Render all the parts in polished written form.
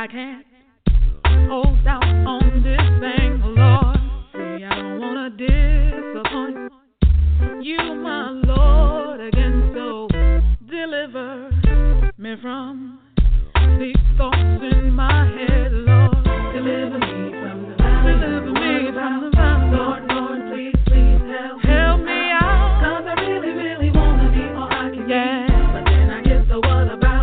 I can't hold out on this thing, Lord. See, I don't want to disappoint you, my Lord, again. So deliver me from these thoughts in my head, Lord. Deliver me from the valley. Deliver me from the valley. Lord, Lord, please, please help me out. 'Cause I really, really want to be all I can be. But then I get the what about?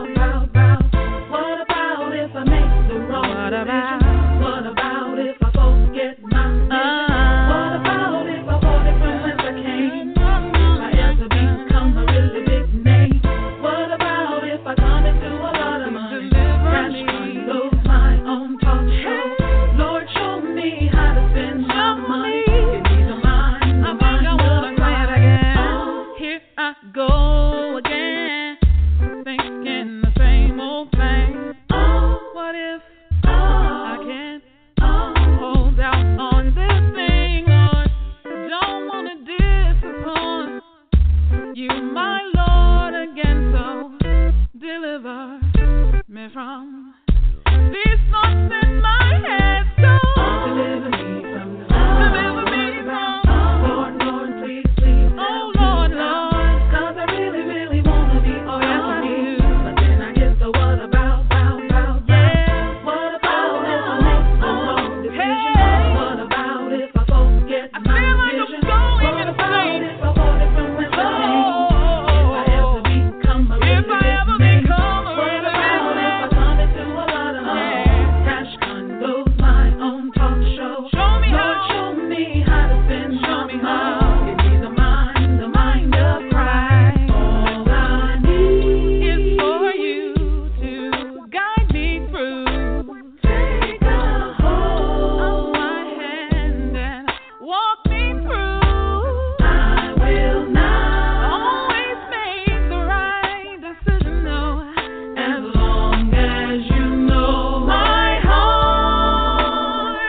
What about if I make the wrong decision? What about if I forget my vision? What about if I fall from whence I came? If I ever become a really big name? What about if I come into a lot of money? Crash condos, my own talk show. Lord, show me how to spend my money. Give me the mind, the mind of Christ. Here I go again, thinking the same old thing. What if I can't hold out on this thing, Lord? Don't want to disappoint you, my Lord, again. So deliver me from these thoughts in my head. So deliver me from the deliver me from Lord, Lord, please, please. Oh, Lord, Lord, 'cause I really, really want to be all I do. But then I get the what about? Yeah. What about if I make the wrong decision? What about if I forget my vision? What about if I fall from whence I came? If I ever become a really big name? What about if I come into a lot of money? Cash condos, my own talk show. Show me Lord, show me how to spend my money. Give me the mind of Christ. All I need is for you to guide me through. Take a hold of my hand and walk me through. I will not always make the right decision, no, as long as you know my heart.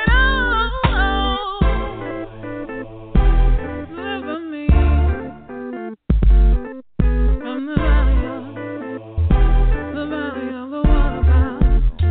Deliver me from the valley of the what about.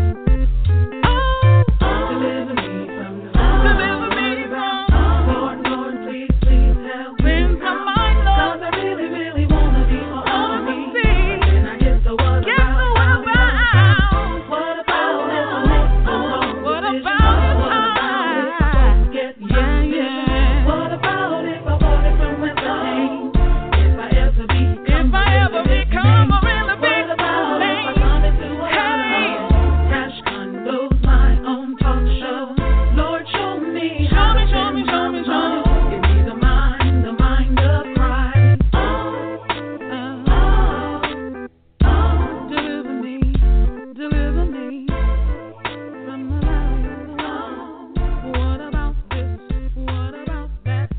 Deliver me from the deliver me from Lord, Lord, please, please help me from my Lord. 'Cause I really, really want to be all I need. But then I get the what about? What about if I make the wrong What decision? about What about if I forget my vision? What about if I fall from whence I came? If I ever become a really big What about if I name? come into a lot of money? Cash condos, my own talk show. Lord, show me how to spend my money. Give me the mind of Christ. Deliver me from the valley of the law. What about this? What about that?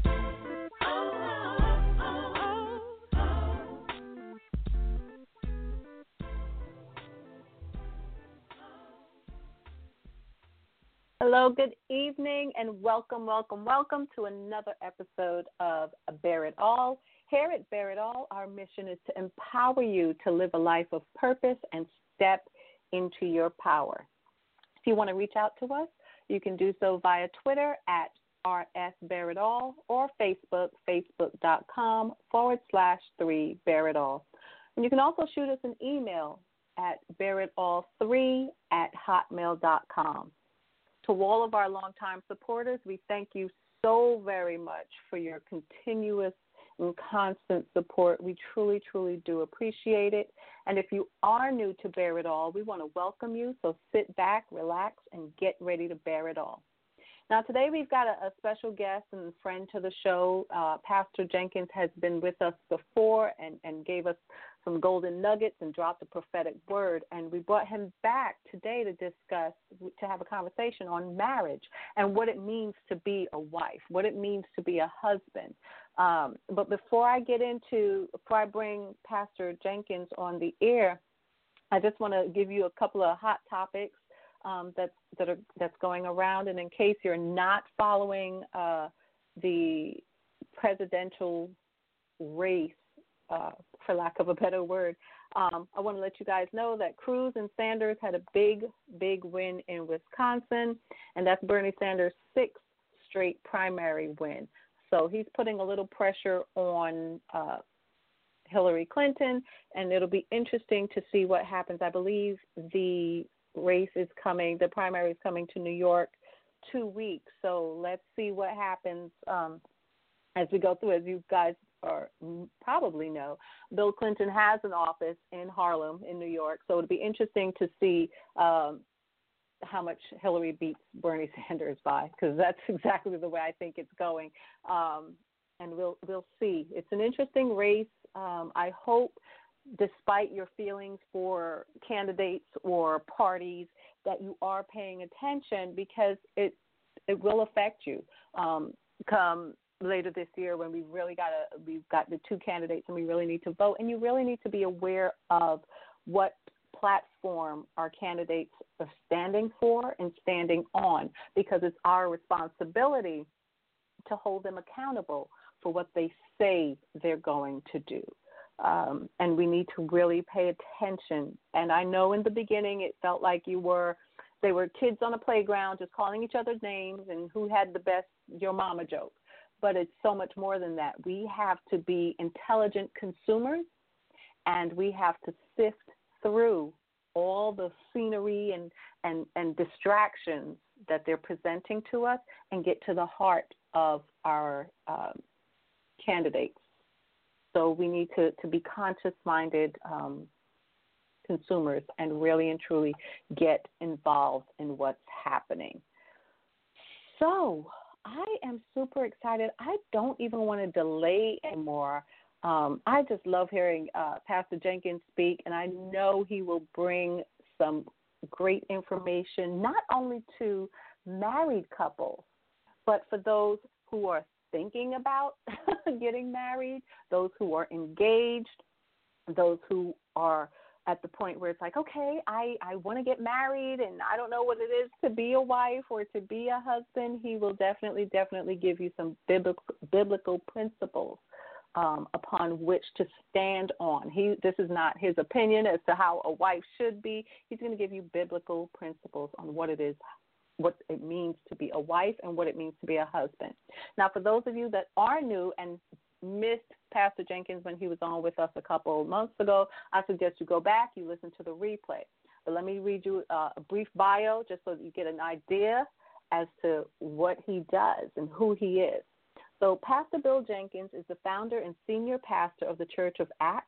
Hello, good evening, and welcome to another episode of Bear It All. Here at Bear It All, our mission is to empower you to live a life of purpose and step into your power. If you want to reach out to us, you can do so via Twitter at rsbearitall or Facebook, facebook.com/3bearitall. And you can also shoot us an email at bearitall3@hotmail.com. To all of our longtime supporters, we thank you so very much for your continuous and constant support. We truly, truly do appreciate it. And if you are new to Bear It All, we want to welcome you. So sit back, relax, and get ready to bear it all. Now, today we've got a special guest and friend to the show. Pastor Jenkins has been with us before and gave us some golden nuggets and dropped a prophetic word. And we brought him back today to have a conversation on marriage and what it means to be a wife, what it means to be a husband. But before I bring Pastor Jenkins on the air, I just want to give you a couple of hot topics that's going around. And in case you're not following the presidential race for lack of a better word. I want to let you guys know that Cruz and Sanders had a big, big win in Wisconsin, and that's Bernie Sanders' 6th straight primary win. So he's putting a little pressure on Hillary Clinton, and it'll be interesting to see what happens. I believe the primary is coming to New York 2 weeks. So let's see what happens as we go through. As you guys probably know, Bill Clinton has an office in Harlem in New York. So it'll be interesting to see how much Hillary beats Bernie Sanders by, because that's exactly the way I think it's going. And we'll see. It's an interesting race. I hope, despite your feelings for candidates or parties, that you are paying attention, because it will affect you come later this year when we've got the 2 candidates and we really need to vote. And you really need to be aware of what platform our candidates are standing for and standing on, because it's our responsibility to hold them accountable for what they say they're going to do. And we need to really pay attention. And I know in the beginning it felt like they were kids on a playground just calling each other's names and who had the best your mama joke. But it's so much more than that. We have to be intelligent consumers, and we have to sift through all the scenery and distractions that they're presenting to us and get to the heart of our candidates. So we need to be conscious-minded consumers and really and truly get involved in what's happening. So I am super excited. I don't even want to delay anymore. I just love hearing Pastor Jenkins speak, and I know he will bring some great information, not only to married couples, but for those who are thinking about getting married, those who are engaged, those who are at the point where it's like, okay, I want to get married and I don't know what it is to be a wife or to be a husband. He will definitely give you some biblical principles upon which to stand on. This is not his opinion as to how a wife should be. He's going to give you biblical principles on what it is, what it means to be a wife and what it means to be a husband. Now, for those of you that are new and missed Pastor Jenkins when he was on with us a couple of months ago, I suggest you go back, you listen to the replay. But let me read you a brief bio just so that you get an idea as to what he does and who he is. So Pastor Bill Jenkins is the founder and senior pastor of the Church of Acts,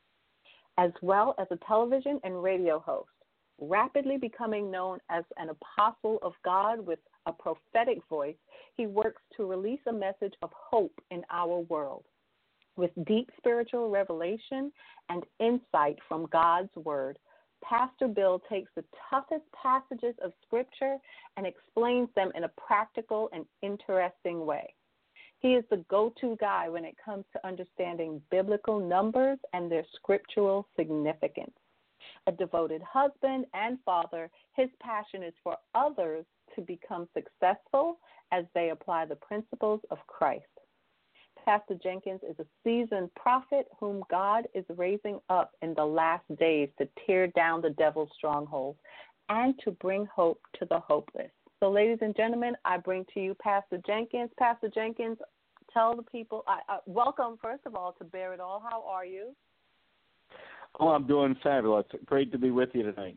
as well as a television and radio host, rapidly becoming known as an apostle of God with a prophetic voice. He works to release a message of hope in our world. With deep spiritual revelation and insight from God's word, Pastor Bill takes the toughest passages of Scripture and explains them in a practical and interesting way. He is the go-to guy when it comes to understanding biblical numbers and their scriptural significance. A devoted husband and father, his passion is for others to become successful as they apply the principles of Christ. Pastor Jenkins is a seasoned prophet whom God is raising up in the last days to tear down the devil's strongholds and to bring hope to the hopeless. So, ladies and gentlemen, I bring to you Pastor Jenkins. Pastor Jenkins, tell the people, welcome, first of all, to Bear It All. How are you? Oh, I'm doing fabulous. Great to be with you tonight.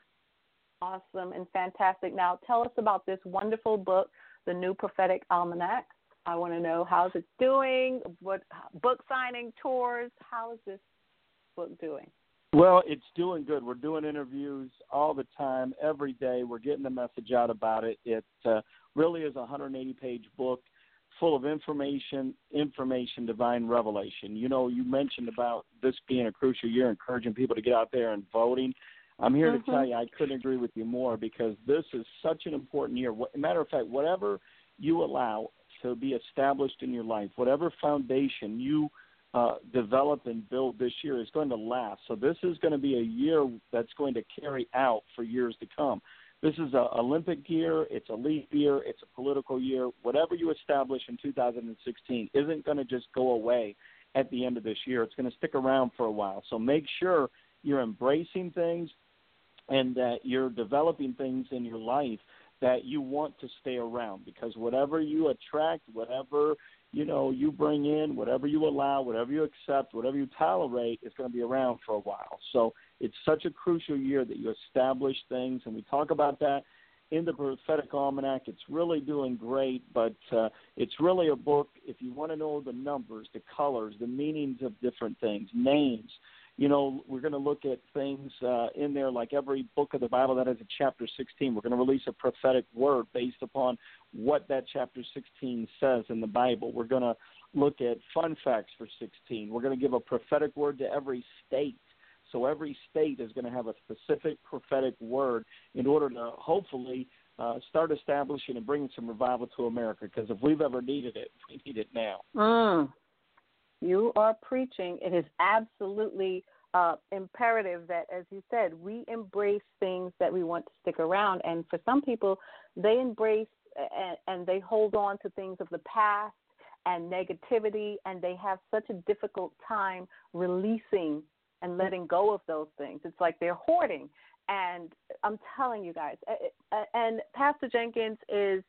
Awesome and fantastic. Now, tell us about this wonderful book, The New Prophetic Almanac. I want to know how's it doing, what book signing tours, how is this book doing? Well, it's doing good. We're doing interviews all the time, every day. We're getting the message out about it. It really is a 180-page book full of information, divine revelation. You know, you mentioned about this being a crucial year, encouraging people to get out there and voting. I'm here to tell you I couldn't agree with you more, because this is such an important year. Matter of fact, whatever you allow to be established in your life, whatever foundation you develop and build this year is going to last. So this is going to be a year that's going to carry out for years to come. This is an Olympic year, it's a leap year, it's a political year. Whatever you establish in 2016 isn't going to just go away. at the end of this year. It's going to stick around for a while. So make sure you're embracing things and that you're developing things in your life that you want to stay around, because whatever you attract, whatever you bring in, whatever you allow, whatever you accept, whatever you tolerate is going to be around for a while. So it's such a crucial year that you establish things, and we talk about that in the Prophetic Almanac. It's really doing great, but it's really a book, if you want to know the numbers, the colors, the meanings of different things, names. We're going to look at things in there, like every book of the Bible that has a chapter 16. We're going to release a prophetic word based upon what that chapter 16 says in the Bible. We're going to look at fun facts for 16. We're going to give a prophetic word to every state. So every state is going to have a specific prophetic word in order to hopefully start establishing and bringing some revival to America, because if we've ever needed it, we need it now. You are preaching. It is absolutely imperative that, as you said, we embrace things that we want to stick around. And for some people, they embrace and they hold on to things of the past and negativity, and they have such a difficult time releasing and letting go of those things. It's like they're hoarding. And I'm telling you guys, and Pastor Jenkins is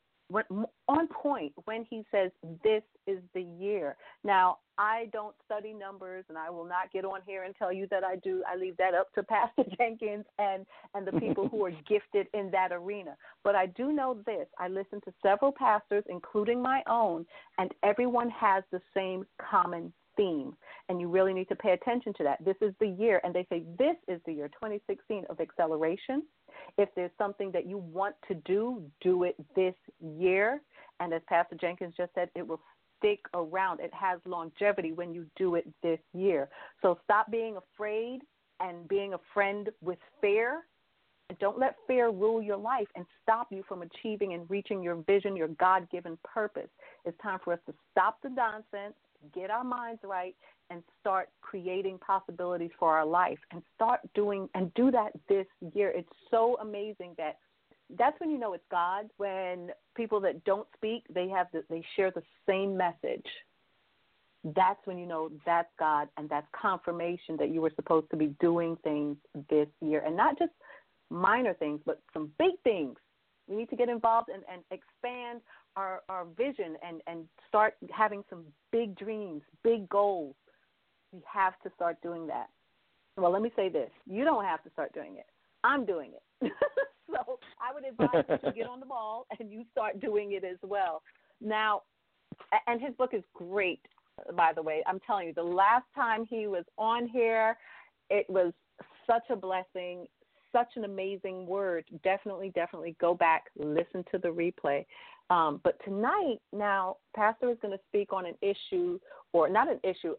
on point when he says this is the year. Now, I don't study numbers, and I will not get on here and tell you that I do. I leave that up to Pastor Jenkins and the people who are gifted in that arena. But I do know this. I listen to several pastors, including my own, and everyone has the same common theme, and you really need to pay attention to that. This is the year, and they say this is the year 2016 of acceleration. If there's something that you want to do it this year. And as Pastor Jenkins just said, it will stick around. It has longevity when you do it this year. So stop being afraid and being a friend with fear. Don't let fear rule your life and stop you from achieving and reaching your vision, your God-given purpose. It's time for us to stop the nonsense, get our minds right, and start creating possibilities for our life, and start doing and do that this year. It's so amazing that's when you know it's God, when people that don't speak, they share the same message. That's when you know that's God, and that's confirmation that you were supposed to be doing things this year, and not just minor things, but some big things. We need to get involved and expand our vision and start having some big dreams, big goals. We have to start doing that. Well, let me say this. You don't have to start doing it. I'm doing it. So I would advise you to get on the ball and you start doing it as well. Now, and his book is great, by the way. I'm telling you, the last time he was on here, it was such a blessing, such an amazing word. Definitely go back, listen to the replay. But tonight, now, Pastor is going to speak on an issue, or not an issue,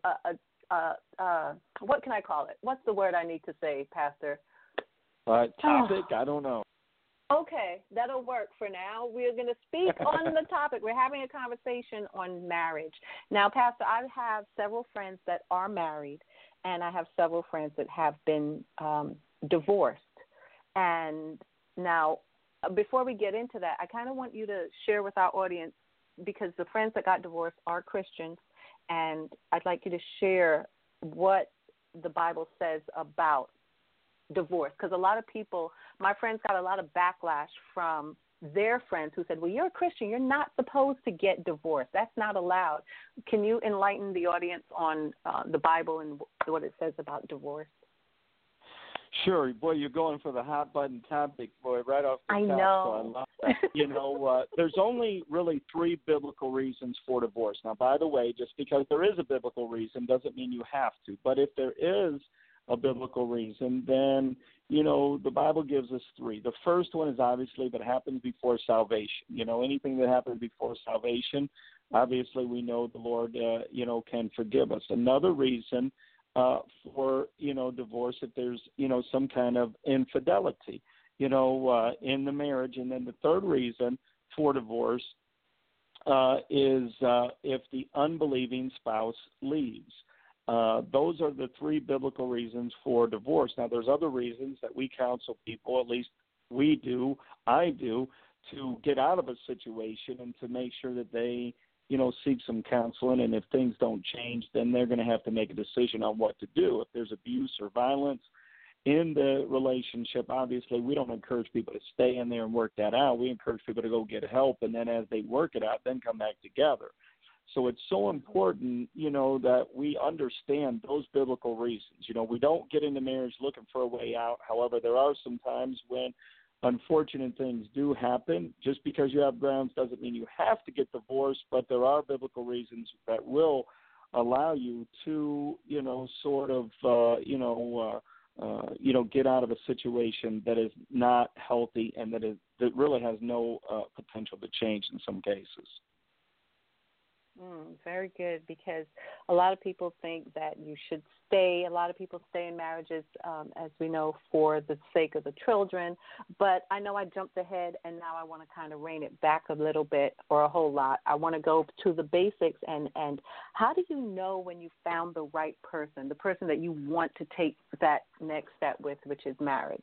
what can I call it? What's the word I need to say, Pastor? Topic? I don't know. Okay, that'll work for now. We're going to speak on the topic. We're having a conversation on marriage. Now, Pastor, I have several friends that are married, and I have several friends that have been divorced. And now, before we get into that, I kind of want you to share with our audience, because the friends that got divorced are Christians, and I'd like you to share what the Bible says about divorce, because a lot of people, my friends, got a lot of backlash from their friends who said, well, you're a Christian, you're not supposed to get divorced. That's not allowed. Can you enlighten the audience on the Bible and what it says about divorce? Sure. Boy, you're going for the hot button topic, boy, right off the top. I know. So I love that. There's only really 3 biblical reasons for divorce. Now, by the way, just because there is a biblical reason doesn't mean you have to. But if there is a biblical reason, then, the Bible gives us 3. The first one is obviously that happens before salvation. Anything that happens before salvation, obviously we know the Lord, can forgive us. Another reason for, divorce, if there's, some kind of infidelity, in the marriage. And then the third reason for divorce is if the unbelieving spouse leaves. Those are the 3 biblical reasons for divorce. Now, there's other reasons that we counsel people, at least I do, to get out of a situation and to make sure that they seek some counseling, and if things don't change, then they're going to have to make a decision on what to do. If there's abuse or violence in the relationship, obviously we don't encourage people to stay in there and work that out. We encourage people to go get help, and then as they work it out, then come back together. So it's so important, that we understand those biblical reasons. We don't get into marriage looking for a way out. However, there are some times when unfortunate things do happen. Just because you have grounds doesn't mean you have to get divorced, but there are biblical reasons that will allow you to, get out of a situation that is not healthy and that really has no potential to change in some cases. Very good, because a lot of people think that you should stay. A lot of people stay in marriages, as we know, for the sake of the children. But I know I jumped ahead, and now I want to kind of rein it back a little bit, or a whole lot. I want to go to the basics. And how do you know when you found the right person, the person that you want to take that next step with, which is marriage?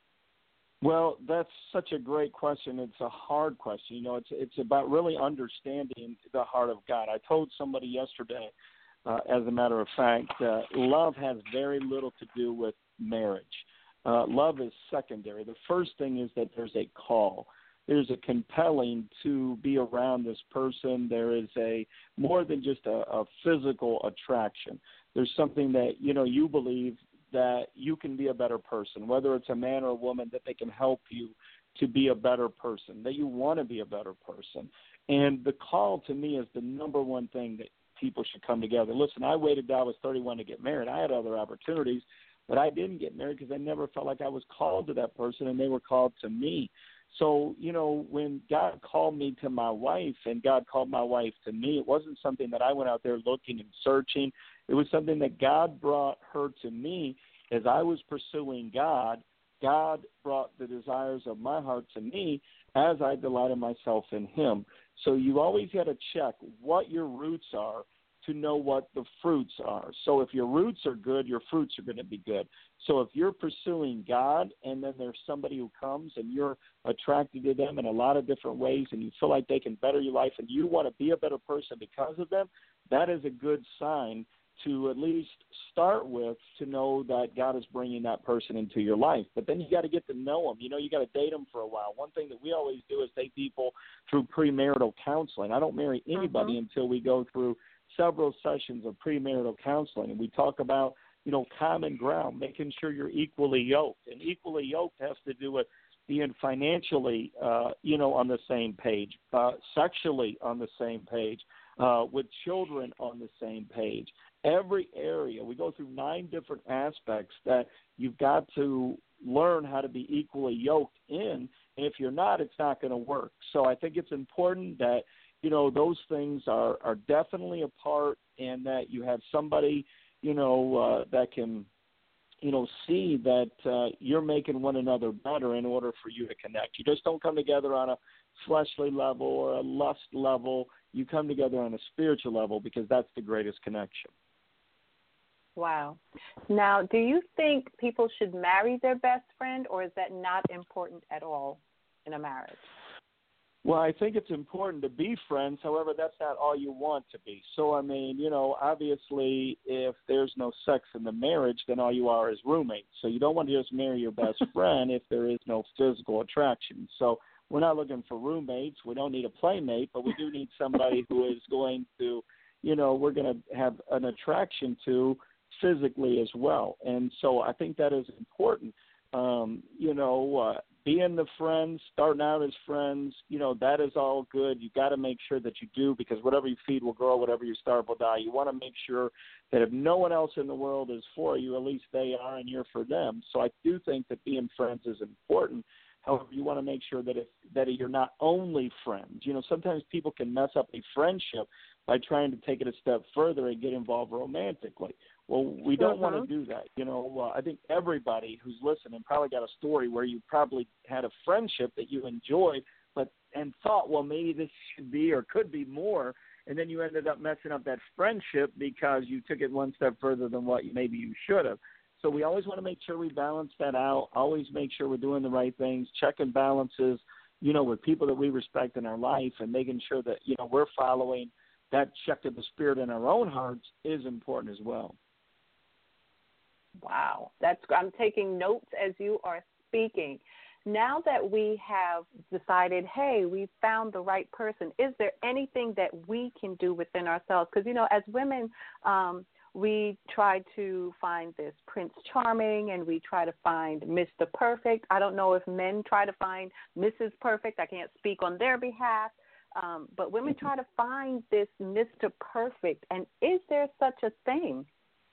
Well, that's such a great question. It's a hard question. It's about really understanding the heart of God. I told somebody yesterday, as a matter of fact, love has very little to do with marriage. Love is secondary. The first thing is that there's a call. There's a compelling to be around this person. There is more than just a physical attraction. There's something that, you believe that you can be a better person, whether it's a man or a woman, that they can help you to be a better person, that you want to be a better person. And the call to me is the number one thing that people should come together. Listen, I waited till I was 31 to get married. I had other opportunities, but I didn't get married because I never felt like I was called to that person, and they were called to me. So, when God called me to my wife and God called my wife to me, it wasn't something that I went out there looking and searching. It was something that God brought her to me as I was pursuing God. God brought the desires of my heart to me as I delighted myself in Him. So you always got to check what your roots are to know what the fruits are. So if your roots are good, your fruits are going to be good. So if you're pursuing God and then there's somebody who comes and you're attracted to them in a lot of different ways and you feel like they can better your life and you want to be a better person because of them, that is a good sign to at least start with, to know that God is bringing that person into your life. But then you got to get to know them. You got to date them for a while. One thing that we always do is take people through premarital counseling. I don't marry anybody until we go through several sessions of premarital counseling, and we talk about, common ground, making sure you're equally yoked. And equally yoked has to do with being financially, on the same page, sexually on the same page, with children on the same page. Every area, we go through 9 different aspects that you've got to learn how to be equally yoked in. And if you're not, it's not going to work. So I think it's important that, those things are definitely a part, and that you have somebody, that can, see that you're making one another better in order for you to connect. You just don't come together on a fleshly level or a lust level. You come together on a spiritual level, because that's the greatest connection. Wow. Now, do you think people should marry their best friend, or is that not important at all in a marriage? Well, I think it's important to be friends. However, that's not all you want to be. So, obviously, if there's no sex in the marriage, then all you are is roommates. So you don't want to just marry your best friend if there is no physical attraction. So we're not looking for roommates. We don't need a playmate, but we do need somebody who is going to, we're going to have an attraction to physically as well. And so I think that is important. Being the friends, starting out as friends, that is all good. You got to make sure that you do, because whatever you feed will grow, whatever you starve will die. You want to make sure that if no one else in the world is for you, at least they are, and you're for them. So I do think that being friends is important. However, you want to make sure that you're not only friends. Sometimes people can mess up a friendship by trying to take it a step further and get involved romantically. Well, we don't want to do that. I think everybody who's listening probably got a story where you probably had a friendship that you enjoyed, and thought, well, maybe this should be or could be more, and then you ended up messing up that friendship because you took it one step further than what maybe you should have. So we always want to make sure we balance that out, always make sure we're doing the right things, checking balances, with people that we respect in our life, and making sure that, we're following that check of the spirit in our own hearts is important as well. Wow. I'm taking notes as you are speaking. Now that we have decided, hey, we found the right person, is there anything that we can do within ourselves? Because, as women, we try to find this Prince Charming and we try to find Mr. Perfect. I don't know if men try to find Mrs. Perfect. I can't speak on their behalf. But women try to find this Mr. Perfect. And is there such a thing?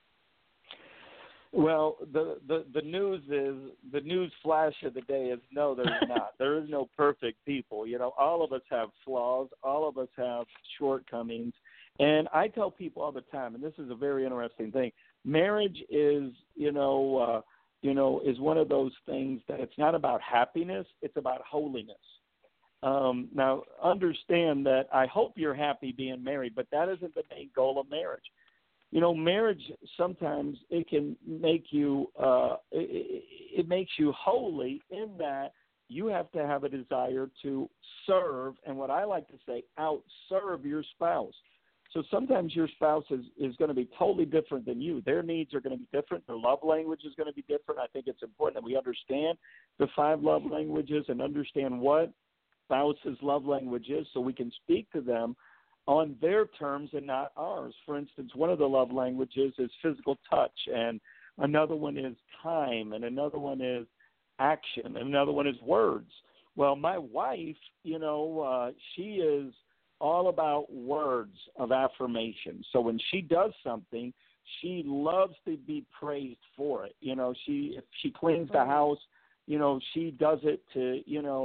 Well, the news flash of the day is no, there's not. There is no perfect people. All of us have flaws. All of us have shortcomings. And I tell people all the time, and this is a very interesting thing, marriage is, is one of those things that it's not about happiness, it's about holiness. Now, understand that I hope you're happy being married, but that isn't the main goal of marriage. Marriage sometimes it can make you it makes you holy in that you have to have a desire to serve, and what I like to say, outserve your spouse. So sometimes your spouse is going to be totally different than you. Their needs are going to be different. Their love language is going to be different. I think it's important that we understand the 5 love languages and understand what spouse's love language is so we can speak to them on their terms and not ours. For instance, one of the love languages is physical touch, and another one is time, and another one is action, and another one is words. Well, my wife, she is all about words of affirmation. So when she does something, she loves to be praised for it. If she cleans the house, she does it to,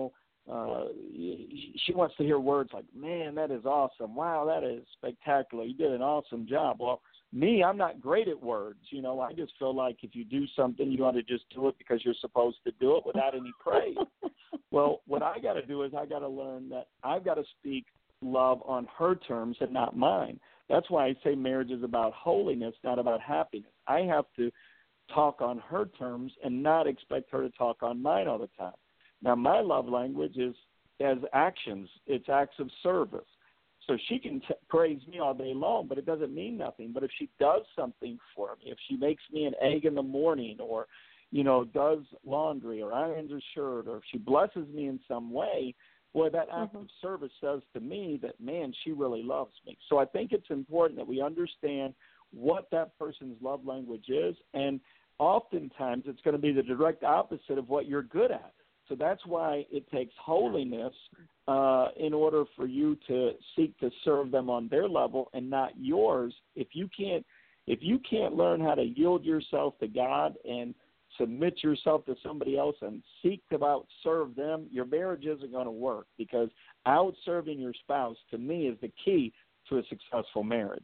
she wants to hear words like, man, that is awesome. Wow, that is spectacular. You did an awesome job. Well, me, I'm not great at words. I just feel like if you do something, you ought to just do it because you're supposed to do it without any praise. Well, what I got to do is I got to learn that I've got to speak love on her terms and not mine. That's why I say marriage is about holiness, not about happiness. I have to talk on her terms and not expect her to talk on mine all the time. Now, my love language is as actions. It's acts of service. So she can praise me all day long, but it doesn't mean nothing. But if she does something for me, if she makes me an egg in the morning or, does laundry or irons a shirt, or if she blesses me in some way, boy, that act of service says to me that, man, she really loves me. So I think it's important that we understand what that person's love language is, and oftentimes it's going to be the direct opposite of what you're good at. So that's why it takes holiness in order for you to seek to serve them on their level and not yours. If you can't learn how to yield yourself to God and submit yourself to somebody else and seek to outserve them, your marriage isn't going to work, because outserving your spouse, to me, is the key to a successful marriage.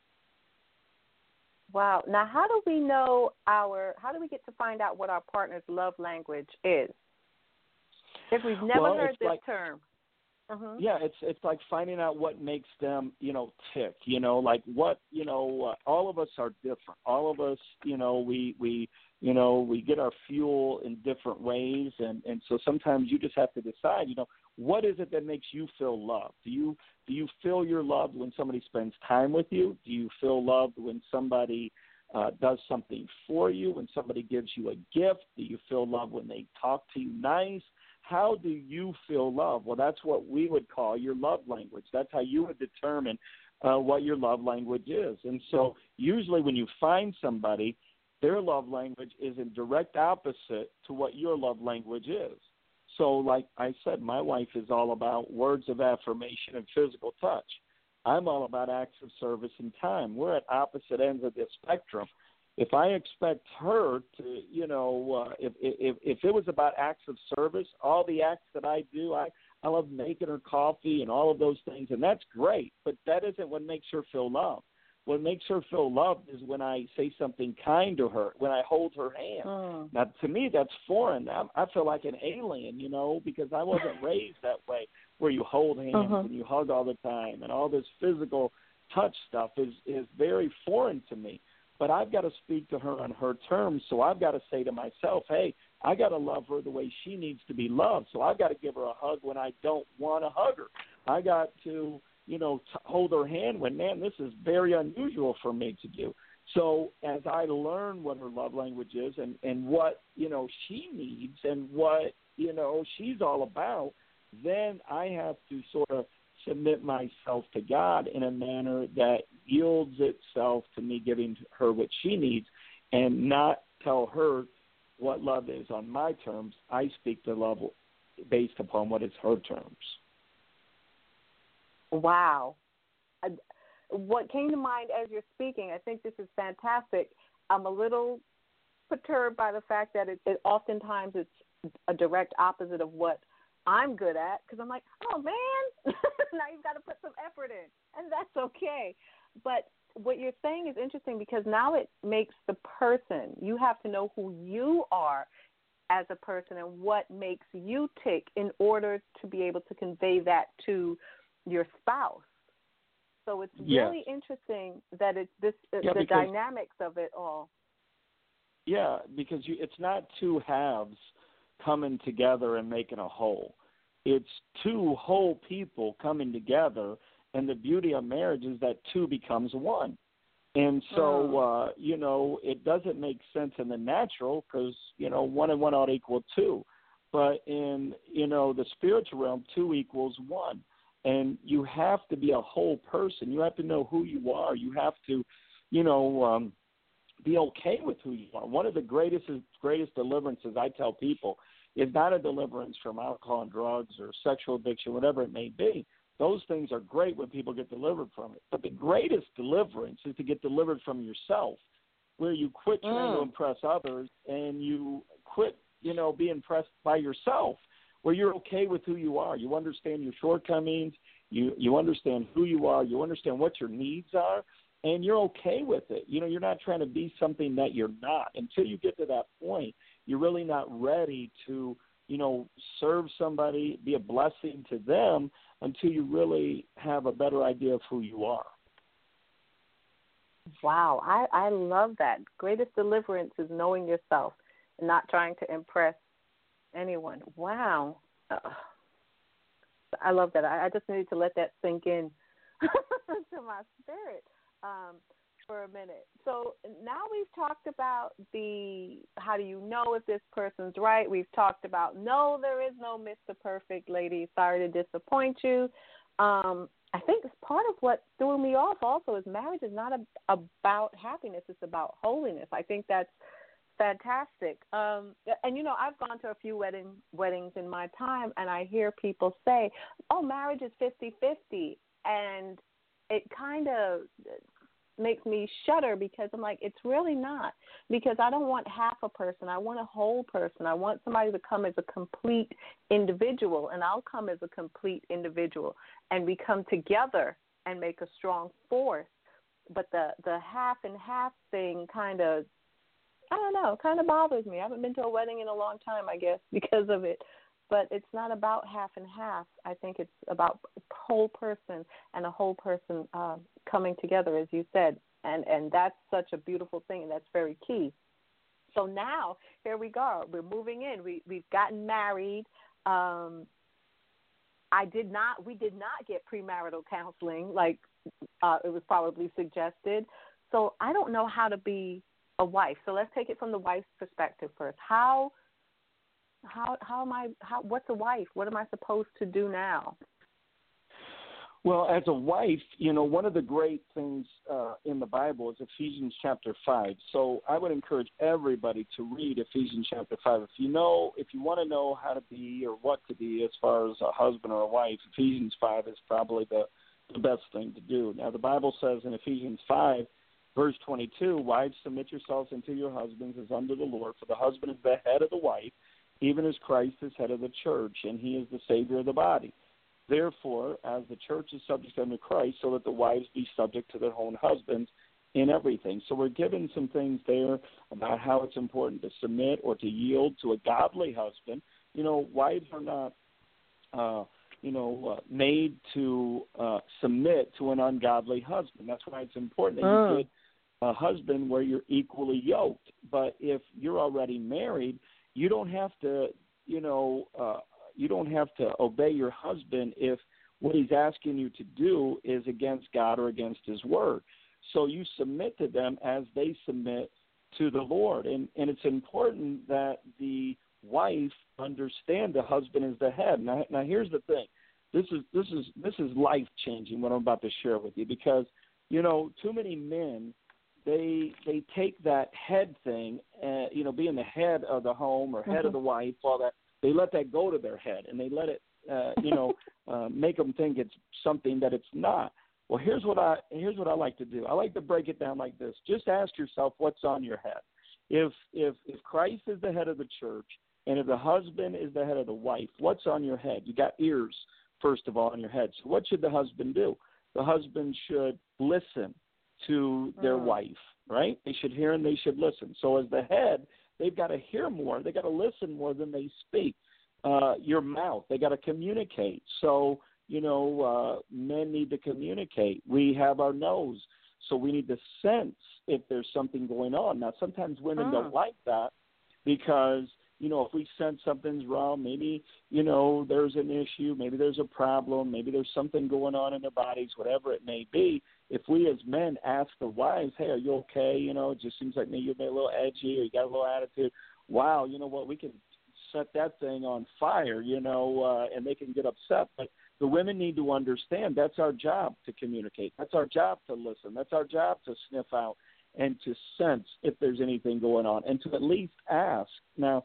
Wow. Now, how do we get to find out what our partner's love language is? If we've never heard this term. Yeah, it's like finding out what makes them, tick. Like what, all of us are different. All of us, we get our fuel in different ways, and so sometimes you just have to decide, what is it that makes you feel loved? Do you feel you're loved when somebody spends time with you? Do you feel loved when somebody does something for you, when somebody gives you a gift? Do you feel loved when they talk to you nice? How do you feel loved? Well, that's what we would call your love language. That's how you would determine what your love language is. And so usually when you find somebody, their love language is in direct opposite to what your love language is. So like I said, my wife is all about words of affirmation and physical touch. I'm all about acts of service and time. We're at opposite ends of the spectrum. If I expect her to, if it was about acts of service, all the acts that I do, I love making her coffee and all of those things, and that's great, but that isn't what makes her feel loved. What makes her feel loved is when I say something kind to her, when I hold her hand. Now, to me, that's foreign. I feel like an alien, because I wasn't raised that way, where you hold hands and you hug all the time, and all this physical touch stuff is very foreign to me. But I've got to speak to her on her terms, so I've got to say to myself, hey, I got to love her the way she needs to be loved, so I've got to give her a hug when I don't want to hug her. I got to hold her hand when, man, this is very unusual for me to do. So as I learn what her love language is and what, she needs and what, she's all about, then I have to sort of submit myself to God in a manner that yields itself to me giving her what she needs and not tell her what love is on my terms. I speak the love based upon what is her terms. Wow. What came to mind as you're speaking, I think this is fantastic. I'm a little perturbed by the fact that it oftentimes it's a direct opposite of what I'm good at, because I'm like, oh, man, now you've got to put some effort in, and that's okay. But what you're saying is interesting because now it makes the person, you have to know who you are as a person and what makes you tick in order to be able to convey that to your spouse. So it's really interesting that it's the dynamics of it all. Yeah, because it's not two halves coming together and making a whole. It's two whole people coming together, and the beauty of marriage is that two becomes one. And so, it doesn't make sense in the natural because, 1 and 1 ought to equal 2. But in, the spiritual realm, 2 equals 1. And you have to be a whole person. You have to know who you are. You have to, be okay with who you are. One of the greatest deliverances I tell people is not a deliverance from alcohol and drugs or sexual addiction, whatever it may be. Those things are great when people get delivered from it. But the greatest deliverance is to get delivered from yourself, where you quit trying to impress others and you quit, being impressed by yourself, where you're okay with who you are. You understand your shortcomings. You understand who you are. You understand what your needs are, and you're okay with it. You're not trying to be something that you're not. Until you get to that point, you're really not ready to, serve somebody, be a blessing to them until you really have a better idea of who you are. Wow, I love that. Greatest deliverance is knowing yourself and not trying to impress anyone. Wow. I love that. I just needed to let that sink in to my spirit for a minute. So now we've talked about how do you know if this person's right. We've talked about, no, there is no Mr. Perfect, ladies. Sorry to disappoint you. I think part of what threw me off also is marriage is not about happiness. It's about holiness. I think that's fantastic. And, I've gone to a few weddings in my time, and I hear people say, oh, marriage is 50-50. And it kind of makes me shudder because I'm like, it's really not, because I don't want half a person. I want a whole person. I want somebody to come as a complete individual, and I'll come as a complete individual, and we come together and make a strong force. But the half and half thing kind of bothers me. I haven't been to a wedding in a long time, I guess, because of it. But it's not about half and half. I think it's about a whole person and a whole person coming together, as you said. And that's such a beautiful thing, and that's very key. So now, here we go. We're moving in. We've gotten married. We did not get premarital counseling like it was probably suggested. So I don't know how to be a wife. So let's take it from the wife's perspective first. What's a wife? What am I supposed to do now? Well, as a wife, one of the great things in the Bible is Ephesians chapter 5. So I would encourage everybody to read Ephesians chapter 5. If you want to know how to be or what to be as far as a husband or a wife, Ephesians 5 is probably the best thing to do. Now, the Bible says in Ephesians 5, verse 22, wives, submit yourselves unto your husbands as unto the Lord, for the husband is the head of the wife, even as Christ is head of the church, and he is the Savior of the body. Therefore, as the church is subject unto Christ, so that the wives be subject to their own husbands in everything. So we're given some things there about how it's important to submit or to yield to a godly husband. Wives are not, made to submit to an ungodly husband. That's why it's important that you get a husband where you're equally yoked. But if you're already married, you don't have to, you don't have to obey your husband if what he's asking you to do is against God or against his word. So you submit to them as they submit to the Lord. And it's important that the wife understand the husband is the head. Now here's the thing. This is life-changing what I'm about to share with you, because, too many men, they take that head thing, being the head of the home or head of the wife, all that, they let that go to their head, and they let it, make them think it's something that it's not. Well, here's what I like to do. I like to break it down like this. Just ask yourself what's on your head. If Christ is the head of the church, and if the husband is the head of the wife, what's on your head? You got ears, first of all, on your head. So what should the husband do? The husband should listen to their wife, right? They should hear and they should listen. So as the head, they've got to hear more. They got to listen more than they speak. Your mouth, they got to communicate. So, men need to communicate. We have our nose, so we need to sense if there's something going on. Now, sometimes women don't like that because, if we sense something's wrong, maybe, there's an issue, maybe there's a problem, maybe there's something going on in their bodies, whatever it may be. If we as men ask the wives, hey, are you okay? It just seems like maybe you're a little edgy or you got a little attitude. Wow, you know what, we can set that thing on fire, and they can get upset. But the women need to understand that's our job to communicate. That's our job to listen. That's our job to sniff out and to sense if there's anything going on and to at least ask. Now,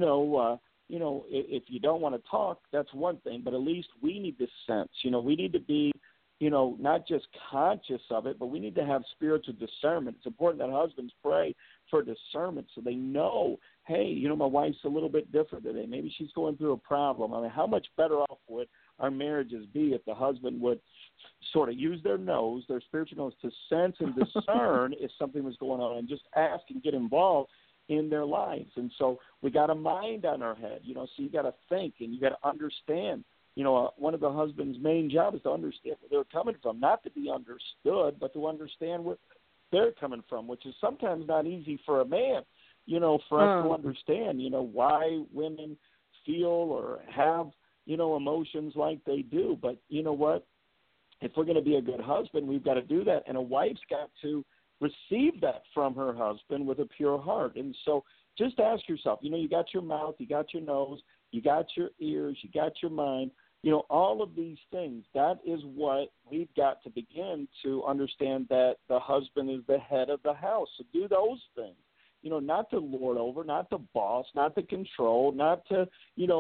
if you don't want to talk, that's one thing, but at least we need to sense. We need to be, not just conscious of it, but we need to have spiritual discernment. It's important that husbands pray for discernment so they know, hey, my wife's a little bit different today. Maybe she's going through a problem. I mean, how much better off would our marriages be if the husband would sort of use their nose, their spiritual nose, to sense and discern if something was going on and just ask and get involved in their lives. And so we got a mind on our head, so you got to think and you got to understand. One of the husband's main job is to understand where they're coming from, not to be understood, but to understand where they're coming from, which is sometimes not easy for a man, for us to understand, why women feel or have, emotions like they do. But you know what? If we're going to be a good husband, we've got to do that. And a wife's got to receive that from her husband with a pure heart. And so just ask yourself, you got your mouth, you got your nose, you got your ears, you got your mind, all of these things. That is what we've got to begin to understand, that the husband is the head of the house. So do those things, not to lord over, not to boss, not to control, not to,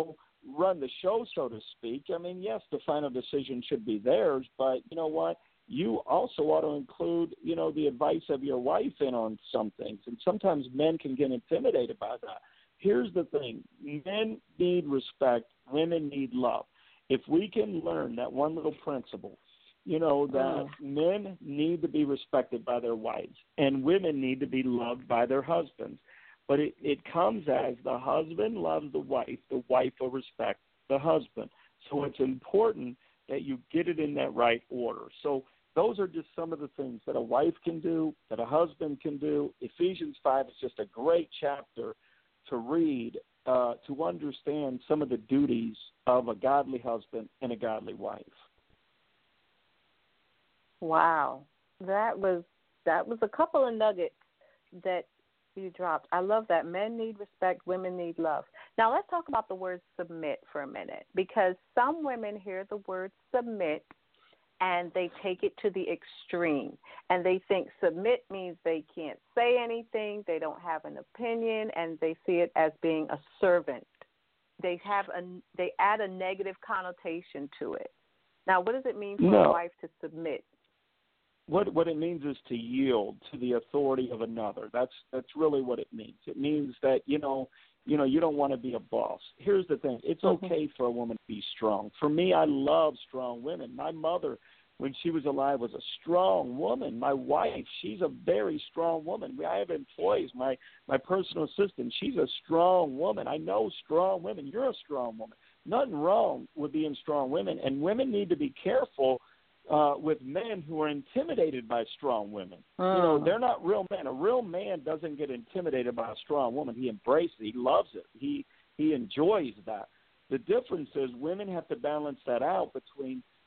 run the show, so to speak. I mean, yes, the final decision should be theirs, but you know what? You also ought to include, the advice of your wife in on some things. And sometimes men can get intimidated by that. Here's the thing. Men need respect. Women need love. If we can learn that one little principle, that men need to be respected by their wives and women need to be loved by their husbands. But it comes as the husband loves the wife will respect the husband. So it's important that you get it in that right order. So those are just some of the things that a wife can do, that a husband can do. Ephesians 5 is just a great chapter to read, to understand some of the duties of a godly husband and a godly wife. Wow. That was a couple of nuggets that you dropped. I love that. Men need respect, women need love. Now let's talk about the word submit for a minute, because some women hear the word submit and they take it to the extreme, and they think submit means they can't say anything, they don't have an opinion, and they see it as being a servant. They add a negative connotation to it. Now, what does it mean for a wife to submit? What it means is to yield to the authority of another. That's really what it means. It means that, you don't want to be a boss. Here's the thing. It's okay for a woman to be strong. For me, I love strong women. My mother, when she was alive, was a strong woman. My wife, she's a very strong woman. I have employees. My personal assistant, she's a strong woman. I know strong women. You're a strong woman. Nothing wrong with being strong women. And women need to be careful with men who are intimidated by strong women. They're not real men. A real man doesn't get intimidated by a strong woman. He embraces it. He loves it. He enjoys that. The difference is women have to balance that out between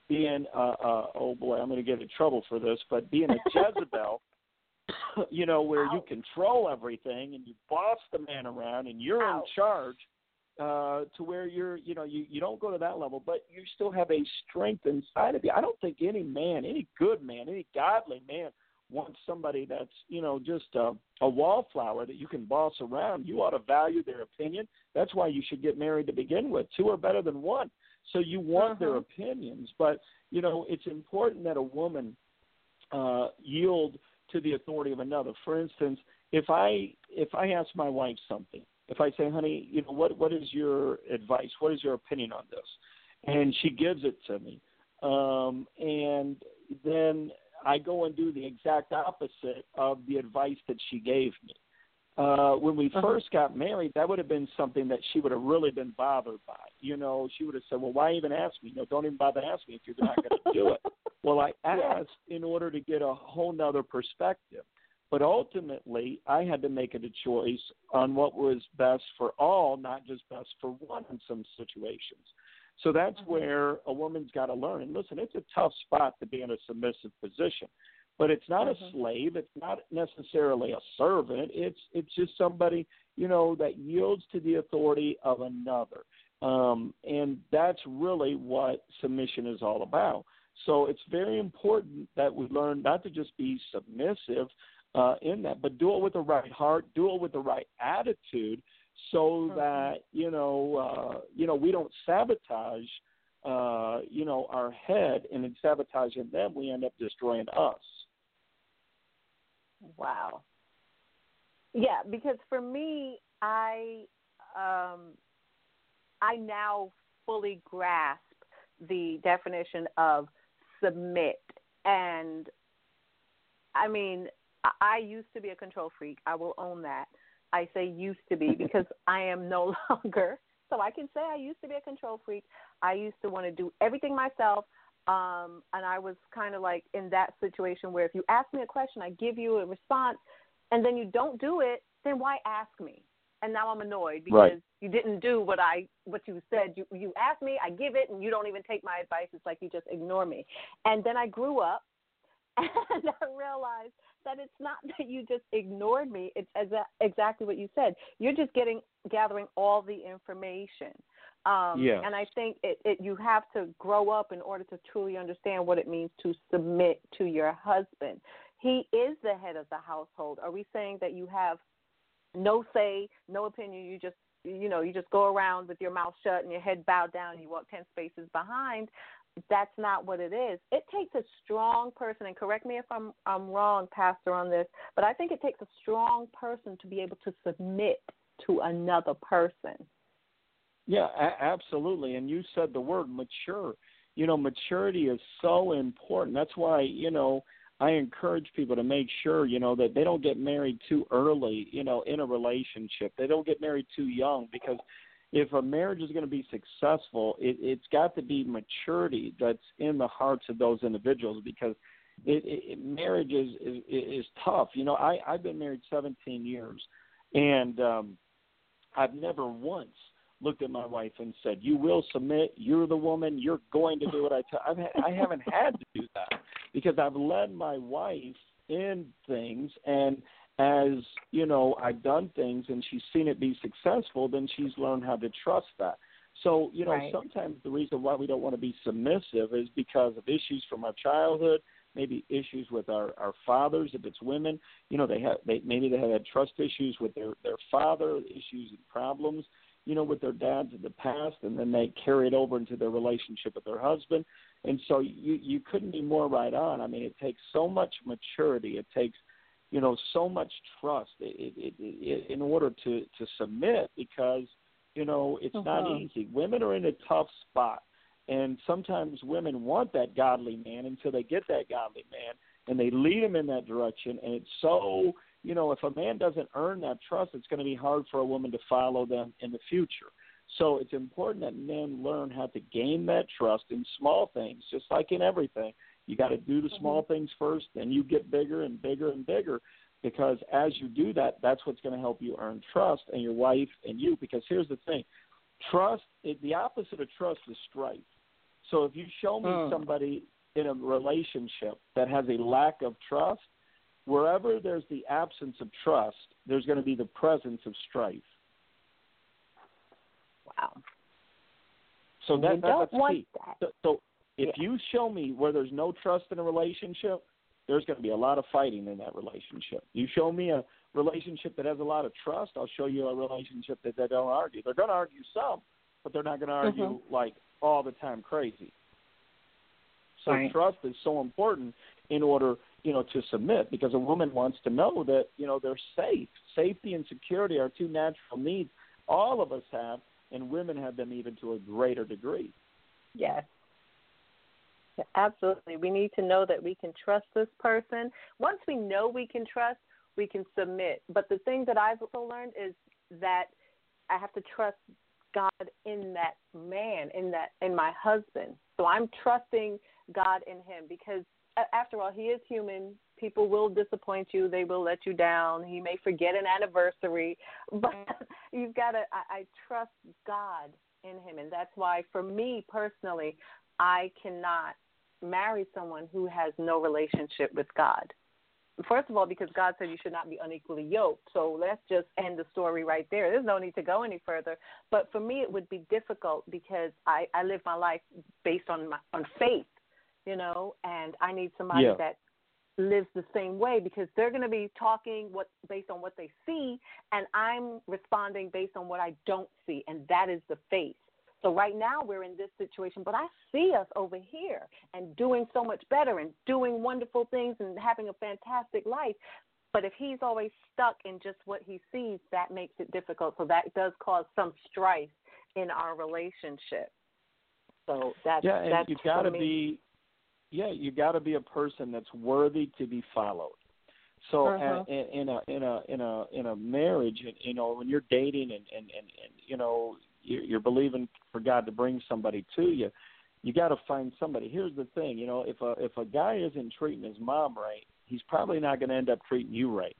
being oh boy, I'm going to get in trouble for this, but being a Jezebel, you know, where you control everything and you boss the man around and you're in charge, to where you're, you know, you don't go to that level, but you still have a strength inside of you. I don't think any man, any good man, any godly man wants somebody that's, you know, just a wallflower that you can boss around. You ought to value their opinion. That's why you should get married to begin with. Two are better than one. So you want their opinions, but, you know, it's important that a woman yield to the authority of another. For instance, if I ask my wife something, if I say, honey, you know, what is your advice? What is your opinion on this? And she gives it to me. And then I go and do the exact opposite of the advice that she gave me. When we first got married, that would have been something that she would have really been bothered by. You know, she would have said, well, why even ask me? No, don't even bother asking me if you're not going to do it. Well, I asked in order to get a whole nother perspective. But ultimately, I had to make a choice on what was best for all, not just best for one in some situations. So that's where a woman's got to learn. And listen, it's a tough spot to be in a submissive position. But it's not a slave. It's not necessarily a servant. It's just somebody, you know, that yields to the authority of another. And that's really what submission is all about. So it's very important that we learn not to just be submissive in that, but do it with the right heart, do it with the right attitude, so that we don't sabotage our head, and in sabotaging them, we end up destroying us. Wow. Yeah, because for me, I now fully grasp the definition of submit. And I mean, I used to be a control freak. I will own that. I say used to be because I am no longer. So I can say I used to be a control freak. I used to want to do everything myself. And I was kind of like in that situation where if you ask me a question, I give you a response, and then you don't do it, then why ask me? And now I'm annoyed because you didn't do what you said. You asked me, I give it, and you don't even take my advice. It's like you just ignore me. And then I grew up, and I realized that it's not that you just ignored me. It's exactly what you said. You're just gathering all the information. And I think you have to grow up in order to truly understand what it means to submit to your husband. He is the head of the household. Are we saying that you have no say, no opinion? You just go around with your mouth shut and your head bowed down and you walk 10 spaces behind. That's not what it is. It takes a strong person, and correct me if I'm wrong, Pastor, on this, but I think it takes a strong person to be able to submit to another person. Yeah, absolutely. And you said the word mature. You know, maturity is so important. That's why, I encourage people to make sure, that they don't get married too early, in a relationship. They don't get married too young, because if a marriage is going to be successful, it's got to be maturity that's in the hearts of those individuals, because marriage is tough. I've been married 17 years, and I've never once looked at my wife and said, you will submit, you're the woman, you're going to do what I tell. I haven't had to do that, because I've led my wife in things, and as, I've done things and she's seen it be successful, then she's learned how to trust that. So, sometimes the reason why we don't want to be submissive is because of issues from our childhood, maybe issues with our fathers. If it's women, maybe they have had trust issues with their father, issues and problems, with their dads in the past, and then they carry it over into their relationship with their husband. And so you couldn't be more right on. I mean, it takes so much maturity. It takes, so much trust in order to submit, because, it's not easy. Women are in a tough spot, and sometimes women want that godly man until they get that godly man, and they lead him in that direction. And it's so, if a man doesn't earn that trust, it's going to be hard for a woman to follow them in the future. So it's important that men learn how to gain that trust in small things, just like in everything. You got to do the small things first, then you get bigger and bigger and bigger, because as you do that, that's what's going to help you earn trust, and your wife and you. Because here's the thing, trust, the opposite of trust is strife. So if you show me somebody in a relationship that has a lack of trust, wherever there's the absence of trust, there's going to be the presence of strife. Wow. So that's key. So if you show me where there's no trust in a relationship, there's going to be a lot of fighting in that relationship. You show me a relationship that has a lot of trust, I'll show you a relationship that they don't argue. They're going to argue some, but they're not going to argue like all the time crazy. So trust is so important in order, to submit, because a woman wants to know that, they're safe. Safety and security are two natural needs all of us have, and women have them even to a greater degree. Yes. Yeah, absolutely. We need to know that we can trust this person. Once we know we can trust, we can submit. But the thing that I've also learned is that I have to trust God in that man, in my husband. So I'm trusting God in him, because after all, he is human. People will disappoint you. They will let you down. He may forget an anniversary, but you've got to, I trust God in him. And that's why, for me personally, I cannot marry someone who has no relationship with God. First of all, because God said you should not be unequally yoked. So let's just end the story right there. There's no need to go any further. But for me, it would be difficult because I live my life based on faith, and I need somebody that lives the same way, because they're going to be talking based on what they see, and I'm responding based on what I don't see, and that is the faith. So right now we're in this situation, but I see us over here and doing so much better and doing wonderful things and having a fantastic life. But if he's always stuck in just what he sees, that makes it difficult. So that does cause some strife in our relationship. So that's you got to be you got to be a person that's worthy to be followed. So in a marriage, when you're dating and you're believing for God to bring somebody to you, you got to find somebody. Here's the thing, if a guy isn't treating his mom right, he's probably not going to end up treating you right.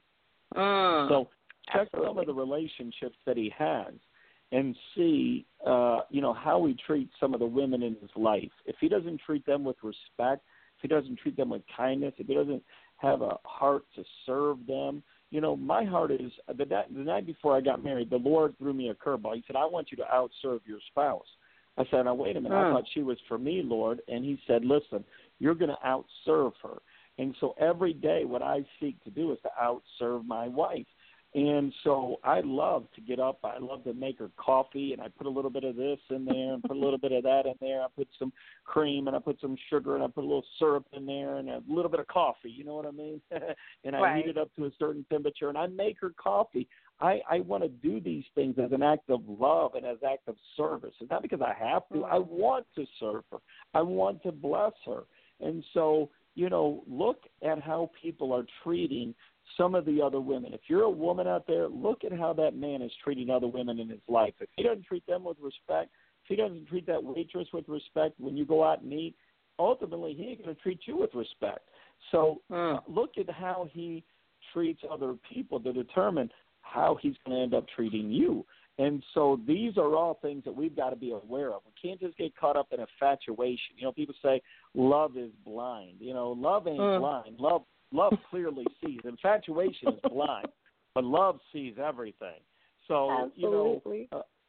So check some of the relationships that he has and see, how he treats some of the women in his life. If he doesn't treat them with respect, if he doesn't treat them with kindness, if he doesn't have a heart to serve them, my heart is, the night before I got married, the Lord threw me a curveball. He said, I want you to outserve your spouse. I said, now, wait a minute. I thought she was for me, Lord. And he said, listen, you're going to outserve her. And so every day what I seek to do is to outserve my wife. And so I love to get up. I love to make her coffee, and I put a little bit of this in there and put a little bit of that in there. I put some cream, and I put some sugar, and I put a little syrup in there and a little bit of coffee. You know what I mean? And I heat it up to a certain temperature, and I make her coffee. I want to do these things as an act of love and as an act of service. It's not because I have to. I want to serve her. I want to bless her. And so, look at how people are treating some of the other women. If you're a woman out there, look at how that man is treating other women in his life. If he doesn't treat them with respect, if he doesn't treat that waitress with respect when you go out and eat, ultimately he ain't going to treat you with respect. So look at how he treats other people to determine how he's going to end up treating you. And so these are all things that we've got to be aware of. We can't just get caught up in infatuation. People say love is blind. Love ain't blind. Love clearly sees. Infatuation is blind, but love sees everything. So, absolutely.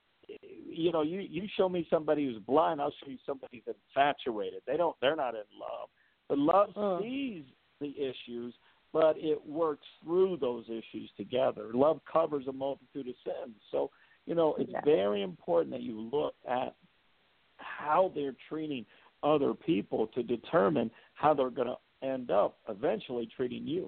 You show me somebody who's blind, I'll show you somebody who's infatuated. They're not in love. But love sees the issues, but it works through those issues together. Love covers a multitude of sins. So, it's very important that you look at how they're treating other people to determine how they're going to end up eventually treating you.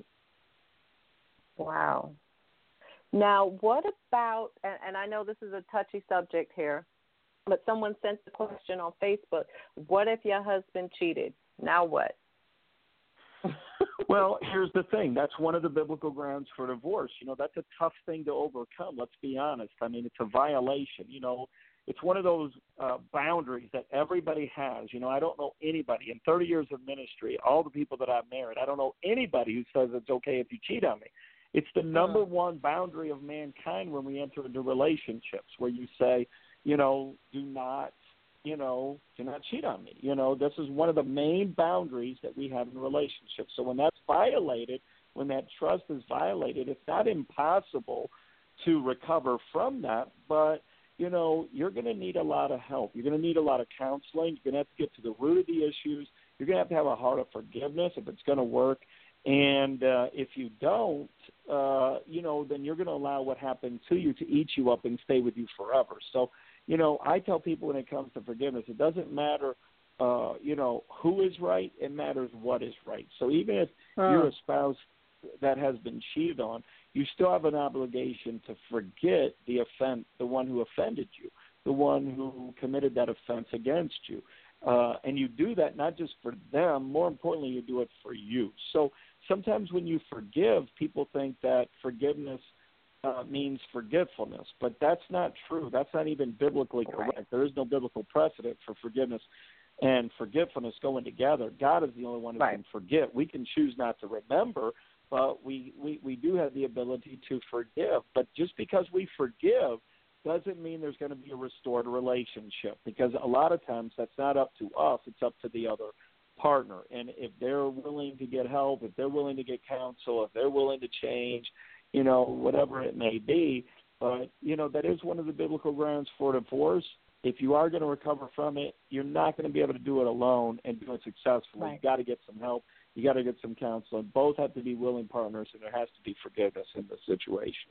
Wow. Now, what about, and I know this is a touchy subject here, but someone sent the question on Facebook, what if your husband cheated? Now what? Well, here's the thing. That's one of the biblical grounds for divorce. That's a tough thing to overcome. Let's be honest. I mean, it's a violation. It's one of those boundaries that everybody has. I don't know anybody in 30 years of ministry, all the people that I've married, I don't know anybody who says it's okay if you cheat on me. It's the number one boundary of mankind when we enter into relationships, where you say, do not do not cheat on me. This is one of the main boundaries that we have in relationships. So when that's violated, when that trust is violated, it's not impossible to recover from that, but you're going to need a lot of help. You're going to need a lot of counseling. You're going to have to get to the root of the issues. You're going to have a heart of forgiveness if it's going to work. And if you don't, then you're going to allow what happened to you to eat you up and stay with you forever. So, I tell people when it comes to forgiveness, it doesn't matter, who is right. It matters what is right. So even if you're a spouse that has been cheated on, you still have an obligation to forget the one who offended you, the one who committed that offense against you. And you do that not just for them, more importantly, you do it for you. So sometimes when you forgive, people think that forgiveness means forgetfulness, but that's not true. That's not even biblically correct. There is no biblical precedent for forgiveness and forgetfulness going together. God is the only one who can forget. We can choose not to remember, but we do have the ability to forgive. But just because we forgive doesn't mean there's going to be a restored relationship, because a lot of times that's not up to us. It's up to the other partner. And if they're willing to get help, if they're willing to get counsel, if they're willing to change, whatever it may be. But, that is one of the biblical grounds for divorce. If you are going to recover from it, you're not going to be able to do it alone and do it successfully. Right. You've got to get some help. You got to get some counsel. And both have to be willing partners, and there has to be forgiveness in the situation.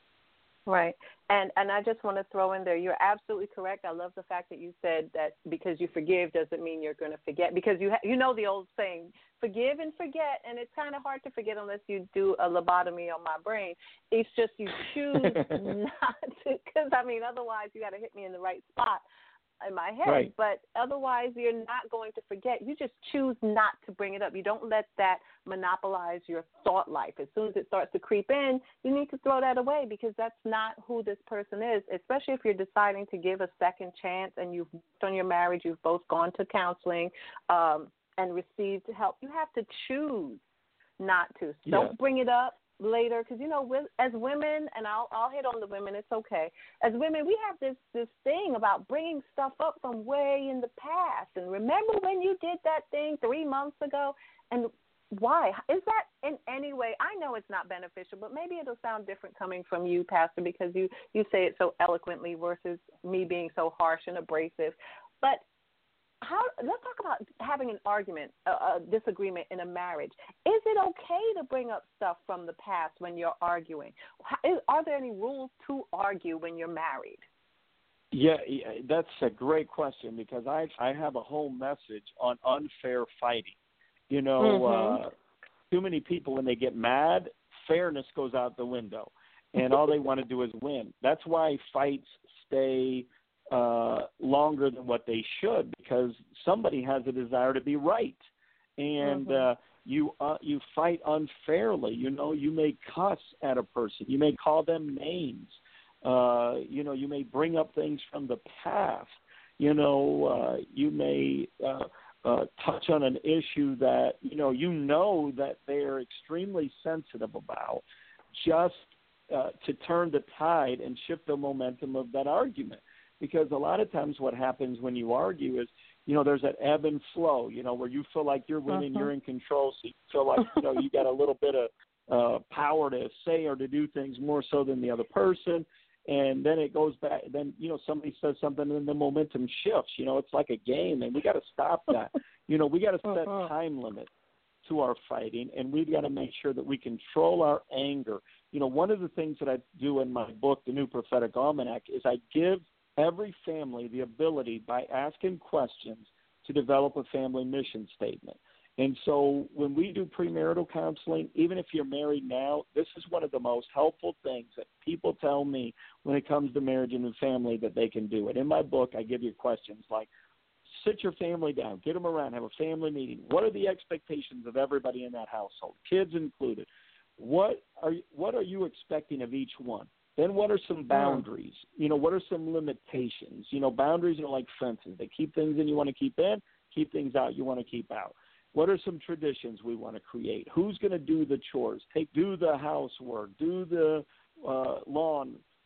Right. And I just want to throw in there, you're absolutely correct. I love the fact that you said that because you forgive doesn't mean you're going to forget, because you know the old saying, forgive and forget, and it's kind of hard to forget unless you do a lobotomy on my brain. It's just you choose not to, because, otherwise you got to hit me in the right spot in my head. Right. But otherwise you're not going to forget. You just choose not to bring it up. You don't let that monopolize your thought life. As soon as it starts to creep in, you need to throw that away, because that's not who this person is, especially if you're deciding to give a second chance and you've worked on your marriage, you've both gone to counseling and received help. You have to choose not to. Don't bring it up later, because as women, and I'll hit on the women, it's okay. As women, we have this thing about bringing stuff up from way in the past, and remember when you did that thing 3 months ago, and why? Is that in any way, I know it's not beneficial, but maybe it'll sound different coming from you, Pastor, because you say it so eloquently versus me being so harsh and abrasive. But let's talk about having an argument, a disagreement in a marriage. Is it okay to bring up stuff from the past when you're arguing? Are there any rules to argue when you're married? Yeah, that's a great question, because I have a whole message on unfair fighting. Too many people, when they get mad, fairness goes out the window, and all they want to do is win. That's why fights stay longer than what they should, because somebody has a desire to be right, and you fight unfairly. You may cuss at a person, you may call them names, you may bring up things from the past, you may touch on an issue that that they're extremely sensitive about, just to turn the tide and shift the momentum of that argument. Because a lot of times what happens when you argue is, there's that ebb and flow, where you feel like you're winning, you're in control, so you feel like, you got a little bit of power to say or to do things more so than the other person. And then it goes back, then, somebody says something and the momentum shifts. It's like a game, and we got to stop that. We got to set time limits to our fighting, and we've got to make sure that we control our anger. One of the things that I do in my book, The New Prophetic Almanac, is I give every family the ability, by asking questions, to develop a family mission statement. And so when we do premarital counseling, even if you're married now, this is one of the most helpful things that people tell me when it comes to marriage and family that they can do it. In my book, I give you questions like, sit your family down, get them around, have a family meeting. What are the expectations of everybody in that household, kids included? What are you expecting of each one? Then what are some boundaries? What are some limitations? Boundaries are like fences. They keep things in you want to keep in, keep things out you want to keep out. What are some traditions we want to create? Who's going to do the chores? Do the housework, do the lawn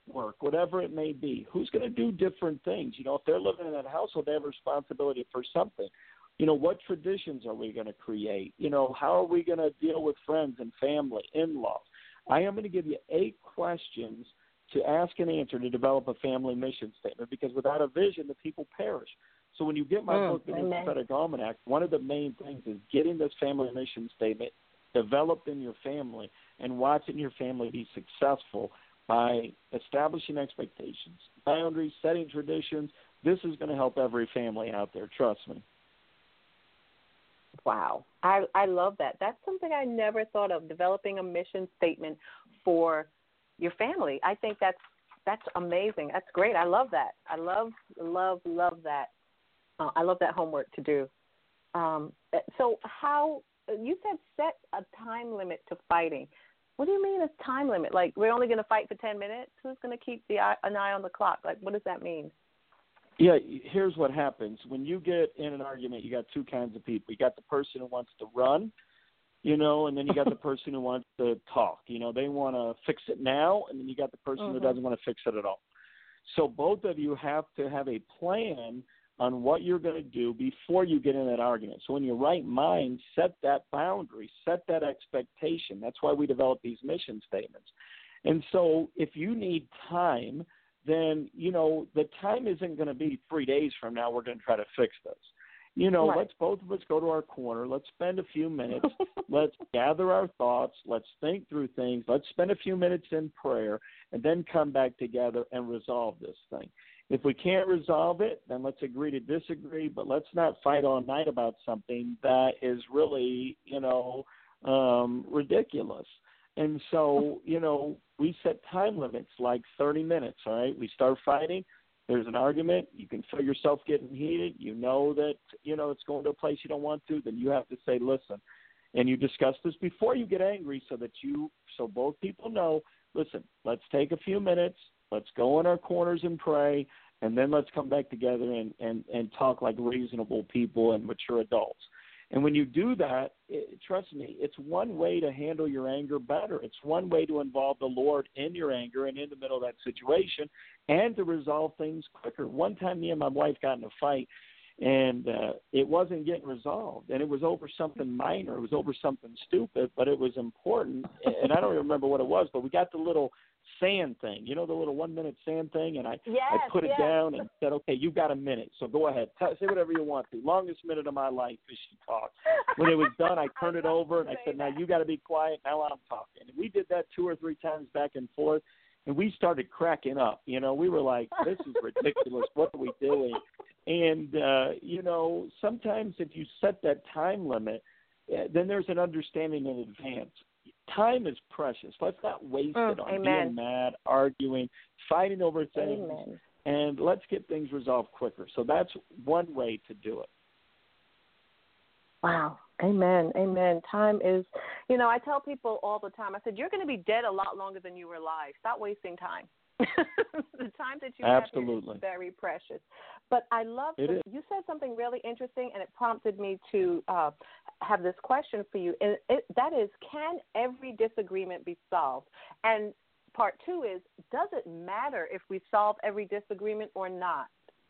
work, whatever it may be. Who's going to do different things? You know, if they're living in that household, they have responsibility for something. You know, what traditions are we going to create? You know, how are we going to deal with friends and family, in-laws? I am going to give you 8 questions to ask and answer to develop a family mission statement, because without a vision, the people perish. So when you get my book, The New Prophetic Almanac, one of the main things is getting this family mission statement developed in your family and watching your family be successful by establishing expectations, boundaries, setting traditions. This is going to help every family out there. Trust me. Wow. I love that. That's something I never thought of, developing a mission statement for your family. I think that's amazing. That's great. I love that. I love that. I love that homework to do. So how you said set a time limit to fighting. What do you mean a time limit? Like, we're only going to fight for 10 minutes? Who's going to keep an eye on the clock? Like, what does that mean? Yeah, here's what happens. When you get in an argument, you got 2 kinds of people. You got the person who wants to run, you know, and then you got the person who wants to talk. You know, they want to fix it now, and then you got the person who doesn't want to fix it at all. So both of you have to have a plan on what you're going to do before you get in that argument. So in your right mind, set that boundary, set that expectation. That's why we develop these mission statements. And so if you need time, then, you know, the time isn't going to be 3 days from now we're going to try to fix this. You know, Let's both of us go to our corner. Let's spend a few minutes. Let's gather our thoughts. Let's think through things. Let's spend a few minutes in prayer and then come back together and resolve this thing. If we can't resolve it, then let's agree to disagree, but let's not fight all night about something that is really, you know, ridiculous. And so, you know, we set time limits like 30 minutes, all right? We start fighting. There's an argument. You can feel yourself getting heated. You know that, you know, it's going to a place you don't want to. Then you have to say, listen, and you discuss this before you get angry so both people know, listen, let's take a few minutes. Let's go in our corners and pray, and then let's come back together and talk like reasonable people and mature adults. And when you do that, trust me, it's one way to handle your anger better. It's one way to involve the Lord in your anger and in the middle of that situation and to resolve things quicker. One time me and my wife got in a fight, and it wasn't getting resolved, and it was over something minor. It was over something stupid, but it was important, and I don't remember what it was, but we got the little sand thing, you know, the little 1-minute sand thing, and I put it down and said, okay, you've got a minute, so go ahead. Say whatever you want to. Longest minute of my life as she talked. When it was done, I turned it over, and I said, now you got to be quiet. Now I'm talking. And we did that 2 or 3 times back and forth, and we started cracking up. You know, we were like, this is ridiculous. What are we doing? And, you know, sometimes if you set that time limit, then there's an understanding in advance. Time is precious. Let's not waste it on being mad, arguing, fighting over things, and let's get things resolved quicker. So that's one way to do it. Wow. Amen. Amen. Time is, you know, I tell people all the time, I said, you're going to be dead a lot longer than you were alive. Stop wasting time. The time that you have here is very precious. But I love that you said something really interesting, and it prompted me to have this question for you. And that is, can every disagreement be solved? And part 2 is, does it matter if we solve every disagreement or not?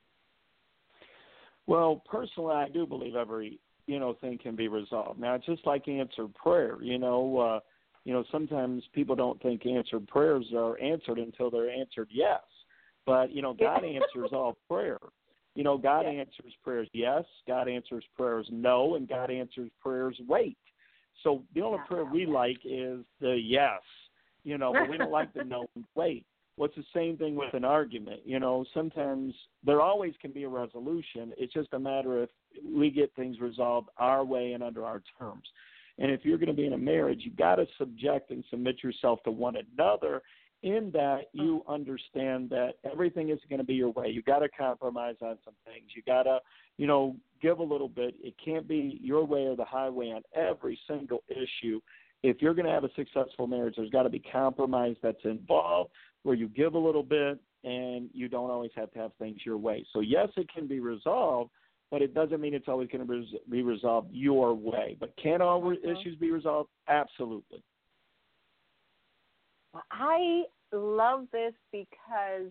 Well, personally, I do believe every, you know, thing can be resolved. Now, it's just like answered prayer, you know, sometimes people don't think answered prayers are answered until they're answered yes. But, you know, God answers all prayer. You know, God answers prayers yes, God answers prayers no, and God answers prayers wait. So the only prayer we like is the yes, you know, but we don't like the no and wait. Well, it's the same thing with an argument. You know, sometimes there always can be a resolution. It's just a matter of we get things resolved our way and under our terms. And if you're going to be in a marriage, you've got to subject and submit yourself to one another in that you understand that everything isn't going to be your way. You've got to compromise on some things. You got to, you know, give a little bit. It can't be your way or the highway on every single issue. If you're going to have a successful marriage, there's got to be compromise that's involved where you give a little bit and you don't always have to have things your way. So, yes, it can be resolved, but it doesn't mean it's always going to be resolved your way. But can all issues be resolved? Absolutely. I love this because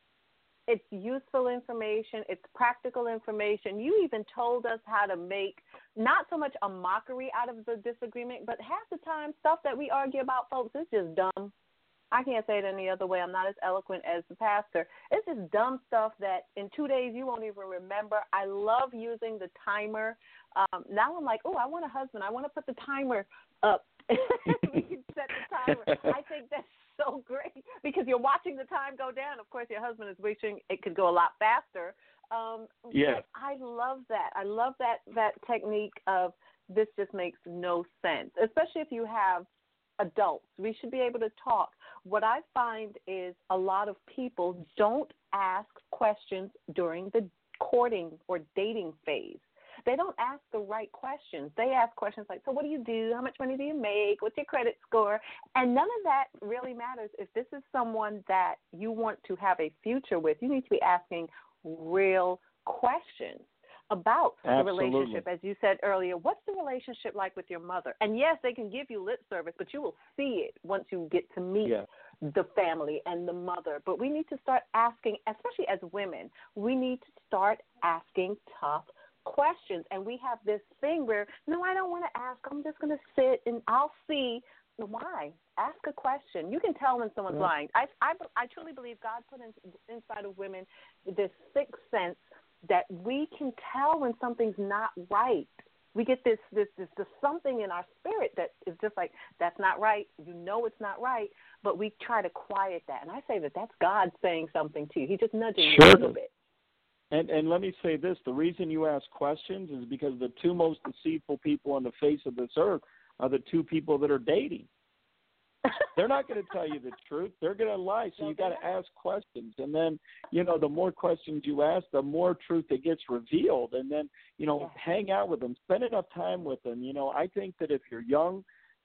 it's useful information. It's practical information. You even told us how to make not so much a mockery out of the disagreement, but half the time stuff that we argue about, folks, is just dumb. I can't say it any other way. I'm not as eloquent as the pastor. It's just dumb stuff that in 2 days you won't even remember. I love using the timer. Now I'm like, oh, I want a husband. I want to put the timer up. We can set the timer. I think that's so great because you're watching the time go down. Of course, your husband is wishing it could go a lot faster. Yeah. I love that. I love that technique of this just makes no sense, especially if you have adults. We should be able to talk. What I find is a lot of people don't ask questions during the courting or dating phase. They don't ask the right questions. They ask questions like, so what do you do? How much money do you make? What's your credit score? And none of that really matters. If this is someone that you want to have a future with, you need to be asking real questions about Absolutely. the relationship. As you said earlier, what's the relationship like with your mother? And yes, they can give you lip service, but you will see it once you get to meet the family and the mother. But we need to start asking, especially as women, we need to start asking tough questions. And we have this thing where, no, I don't want to ask. I'm just going to sit and I'll see. Why? Ask a question. You can tell when someone's lying. I truly believe God put inside of women this sixth sense that we can tell when something's not right. We get this something in our spirit that is just like, that's not right. You know it's not right, but we try to quiet that. And I say that's God saying something to you. He's just nudging you a little bit. And let me say this, the reason you ask questions is because the two most deceitful people on the face of this earth are the two people that are dating. They're not going to tell you the truth. They're going to lie. So you got to ask questions. And then, the more questions you ask, the more truth that gets revealed. And then, hang out with them. Spend enough time with them. I think that if you're young,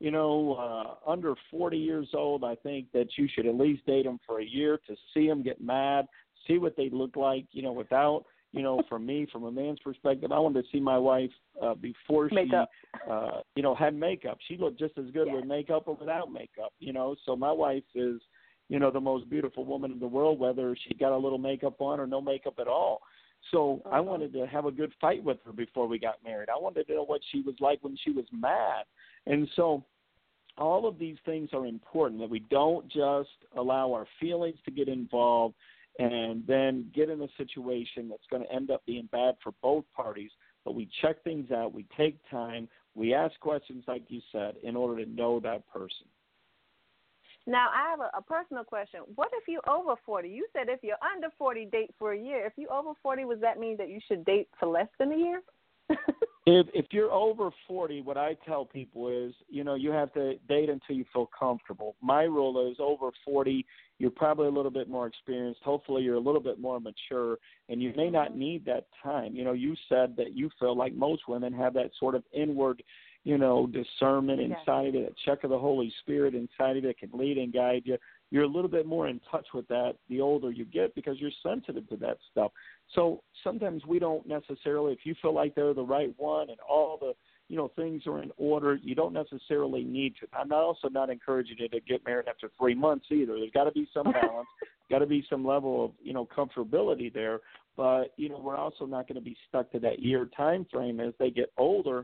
under 40 years old, I think that you should at least date them for a year to see them get mad, see what they look like, without, for me, from a man's perspective, I wanted to see my wife before she, had makeup. She looked just as good with makeup or without makeup, So my wife is, the most beautiful woman in the world, whether she got a little makeup on or no makeup at all. So I wanted to have a good fight with her before we got married. I wanted to know what she was like when she was mad. And so all of these things are important, that we don't just allow our feelings to get involved and then get in a situation that's going to end up being bad for both parties. But we check things out. We take time. We ask questions, like you said, in order to know that person. Now, I have a personal question. What if you're over 40? You said if you're under 40, date for a year. If you're over 40, does that mean that you should date for less than a year? If you're over 40, what I tell people is, you have to date until you feel comfortable. My rule is over 40, you're probably a little bit more experienced. Hopefully you're a little bit more mature, and you may not need that time. You said that you feel like most women have that sort of inward, discernment inside of you, that check of the Holy Spirit inside of you that can lead and guide you. You're a little bit more in touch with that the older you get because you're sensitive to that stuff. So sometimes we don't necessarily, if you feel like they're the right one and all the, things are in order, you don't necessarily need to. I'm also not encouraging you to get married after 3 months either. There's got to be some balance, got to be some level of, comfortability there. But, we're also not going to be stuck to that year time frame as they get older.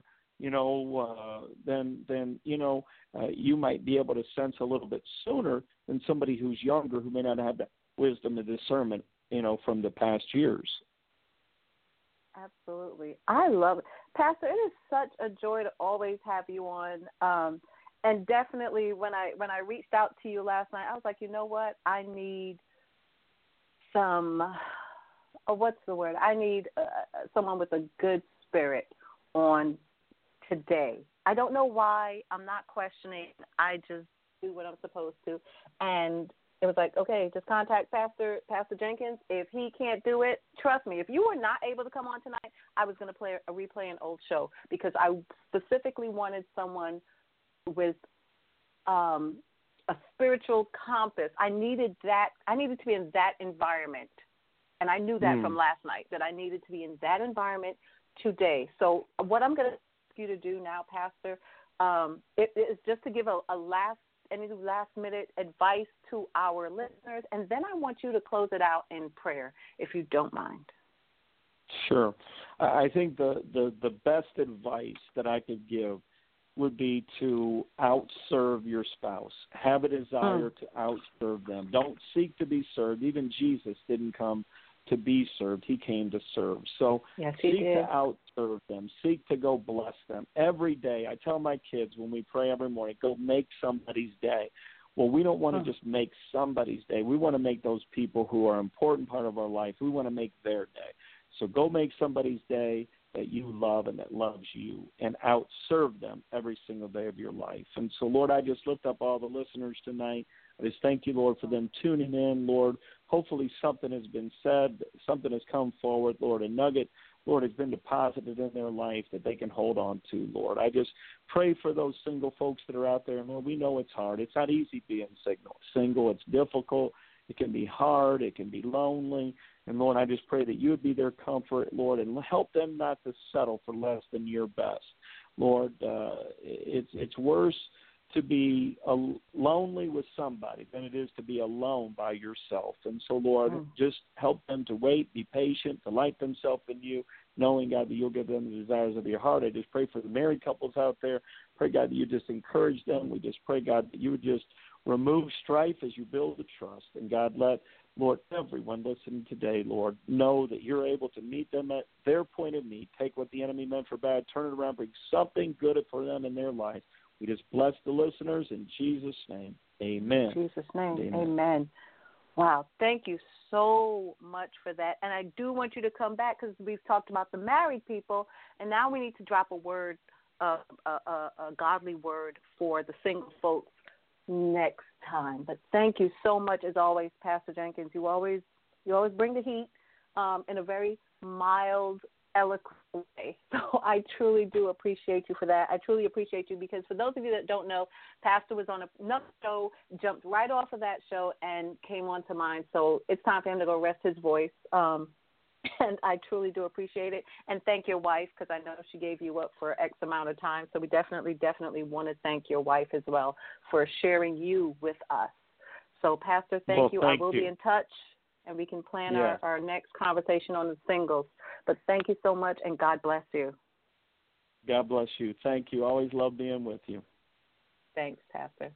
Then you might be able to sense a little bit sooner than somebody who's younger who may not have that wisdom and discernment, from the past years. Absolutely. I love it. Pastor, it is such a joy to always have you on. And definitely when I reached out to you last night, I was like, you know what? I need some, what's the word? I need someone with a good spirit on today. I don't know why. I'm not questioning. I just do what I'm supposed to. And it was like, okay, just contact Pastor Jenkins. If he can't do it, trust me, if you were not able to come on tonight, I was going to replay an old show because I specifically wanted someone with a spiritual compass. I needed that. I needed to be in that environment. And I knew that from last night, that I needed to be in that environment today. So what I'm going to ask you to do now, Pastor, it is just to give a last any last minute advice to our listeners, and then I want you to close it out in prayer, if you don't mind. Sure. I think the best advice that I could give would be to outserve your spouse. Have a desire to outserve them. Don't seek to be served. Even Jesus didn't come to be served. He came to serve. So seek to outserve them. Seek to go bless them. Every day, I tell my kids when we pray every morning, go make somebody's day. Well, we don't want to just make somebody's day. We want to make those people who are an important part of our life, we want to make their day. So go make somebody's day that you love and that loves you, and outserve them every single day of your life. And so, Lord, I just lift up all the listeners tonight. I just thank you, Lord, for them tuning in, Lord. Hopefully something has been said, something has come forward, Lord, a nugget, Lord, has been deposited in their life that they can hold on to, Lord. I just pray for those single folks that are out there. And, Lord, we know it's hard. It's not easy being single. It's difficult. It can be hard. It can be lonely. And, Lord, I just pray that you would be their comfort, Lord, and help them not to settle for less than your best. Lord, it's worse to be lonely with somebody than it is to be alone by yourself. And so, Lord, just help them to wait, be patient, delight themselves in you, knowing, God, that you'll give them the desires of your heart. I just pray for the married couples out there. Pray, God, that you just encourage them. We just pray, God, that you would just remove strife as you build the trust. And, God, let, Lord, everyone listening today, Lord, know that you're able to meet them at their point of need. Take what the enemy meant for bad, turn it around, bring something good for them in their life. We just bless the listeners in Jesus' name. Amen. In Jesus' name, amen. Wow, thank you so much for that. And I do want you to come back because we've talked about the married people, and now we need to drop a word, a godly word for the single folks next time. But thank you so much, as always, Pastor Jenkins. You always bring the heat in a very mild, eloquent way. So I truly do appreciate you for that. I truly appreciate you because for those of you that don't know, Pastor was on another show, jumped right off of that show and came on to mine. So it's time for him to go rest his voice. And I truly do appreciate it. And thank your wife, because I know she gave you up for X amount of time. So we definitely want to thank your wife as well for sharing you with us. So, Pastor, thank you. I will be in touch, and we can plan our next conversation on the singles. But thank you so much, and God bless you. God bless you. Thank you. Always love being with you. Thanks, Pastor.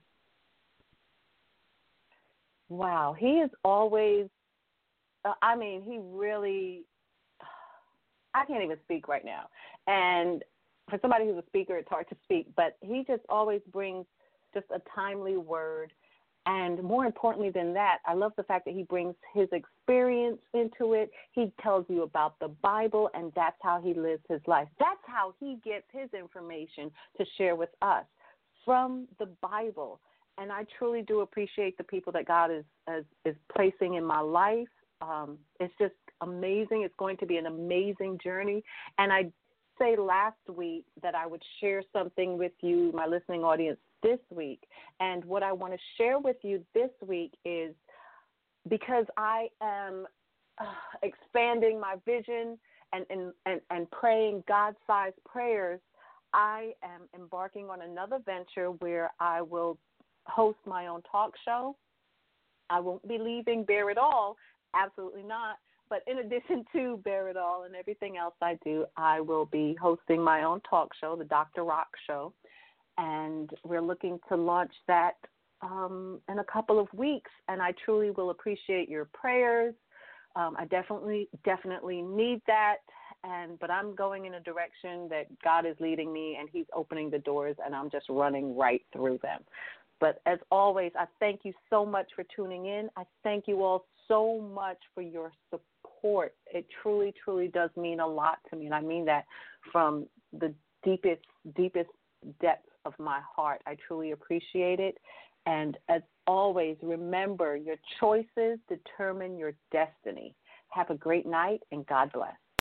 Wow, he is always, he really, I can't even speak right now. And for somebody who's a speaker, it's hard to speak, but he just always brings just a timely word. And more importantly than that, I love the fact that he brings his experience into it. He tells you about the Bible, and that's how he lives his life. That's how he gets his information to share with us, from the Bible. And I truly do appreciate the people that God is placing in my life. It's just amazing. It's going to be an amazing journey. And I say last week that I would share something with you, my listening audience, this week. And what I want to share with you this week is, because I am expanding my vision and praying God-sized prayers, I am embarking on another venture where I will host my own talk show. I won't be leaving Bear It All, absolutely not. But in addition to Bear It All and everything else I do, I will be hosting my own talk show, the Dr. Rock Show. And we're looking to launch that in a couple of weeks. And I truly will appreciate your prayers. I definitely need that. But I'm going in a direction that God is leading me, and he's opening the doors, and I'm just running right through them. But as always, I thank you so much for tuning in. I thank you all so much for your support. It truly, truly does mean a lot to me, and I mean that from the deepest depths of my heart. I truly appreciate it. And as always, remember, your choices determine your destiny. Have a great night, and God bless.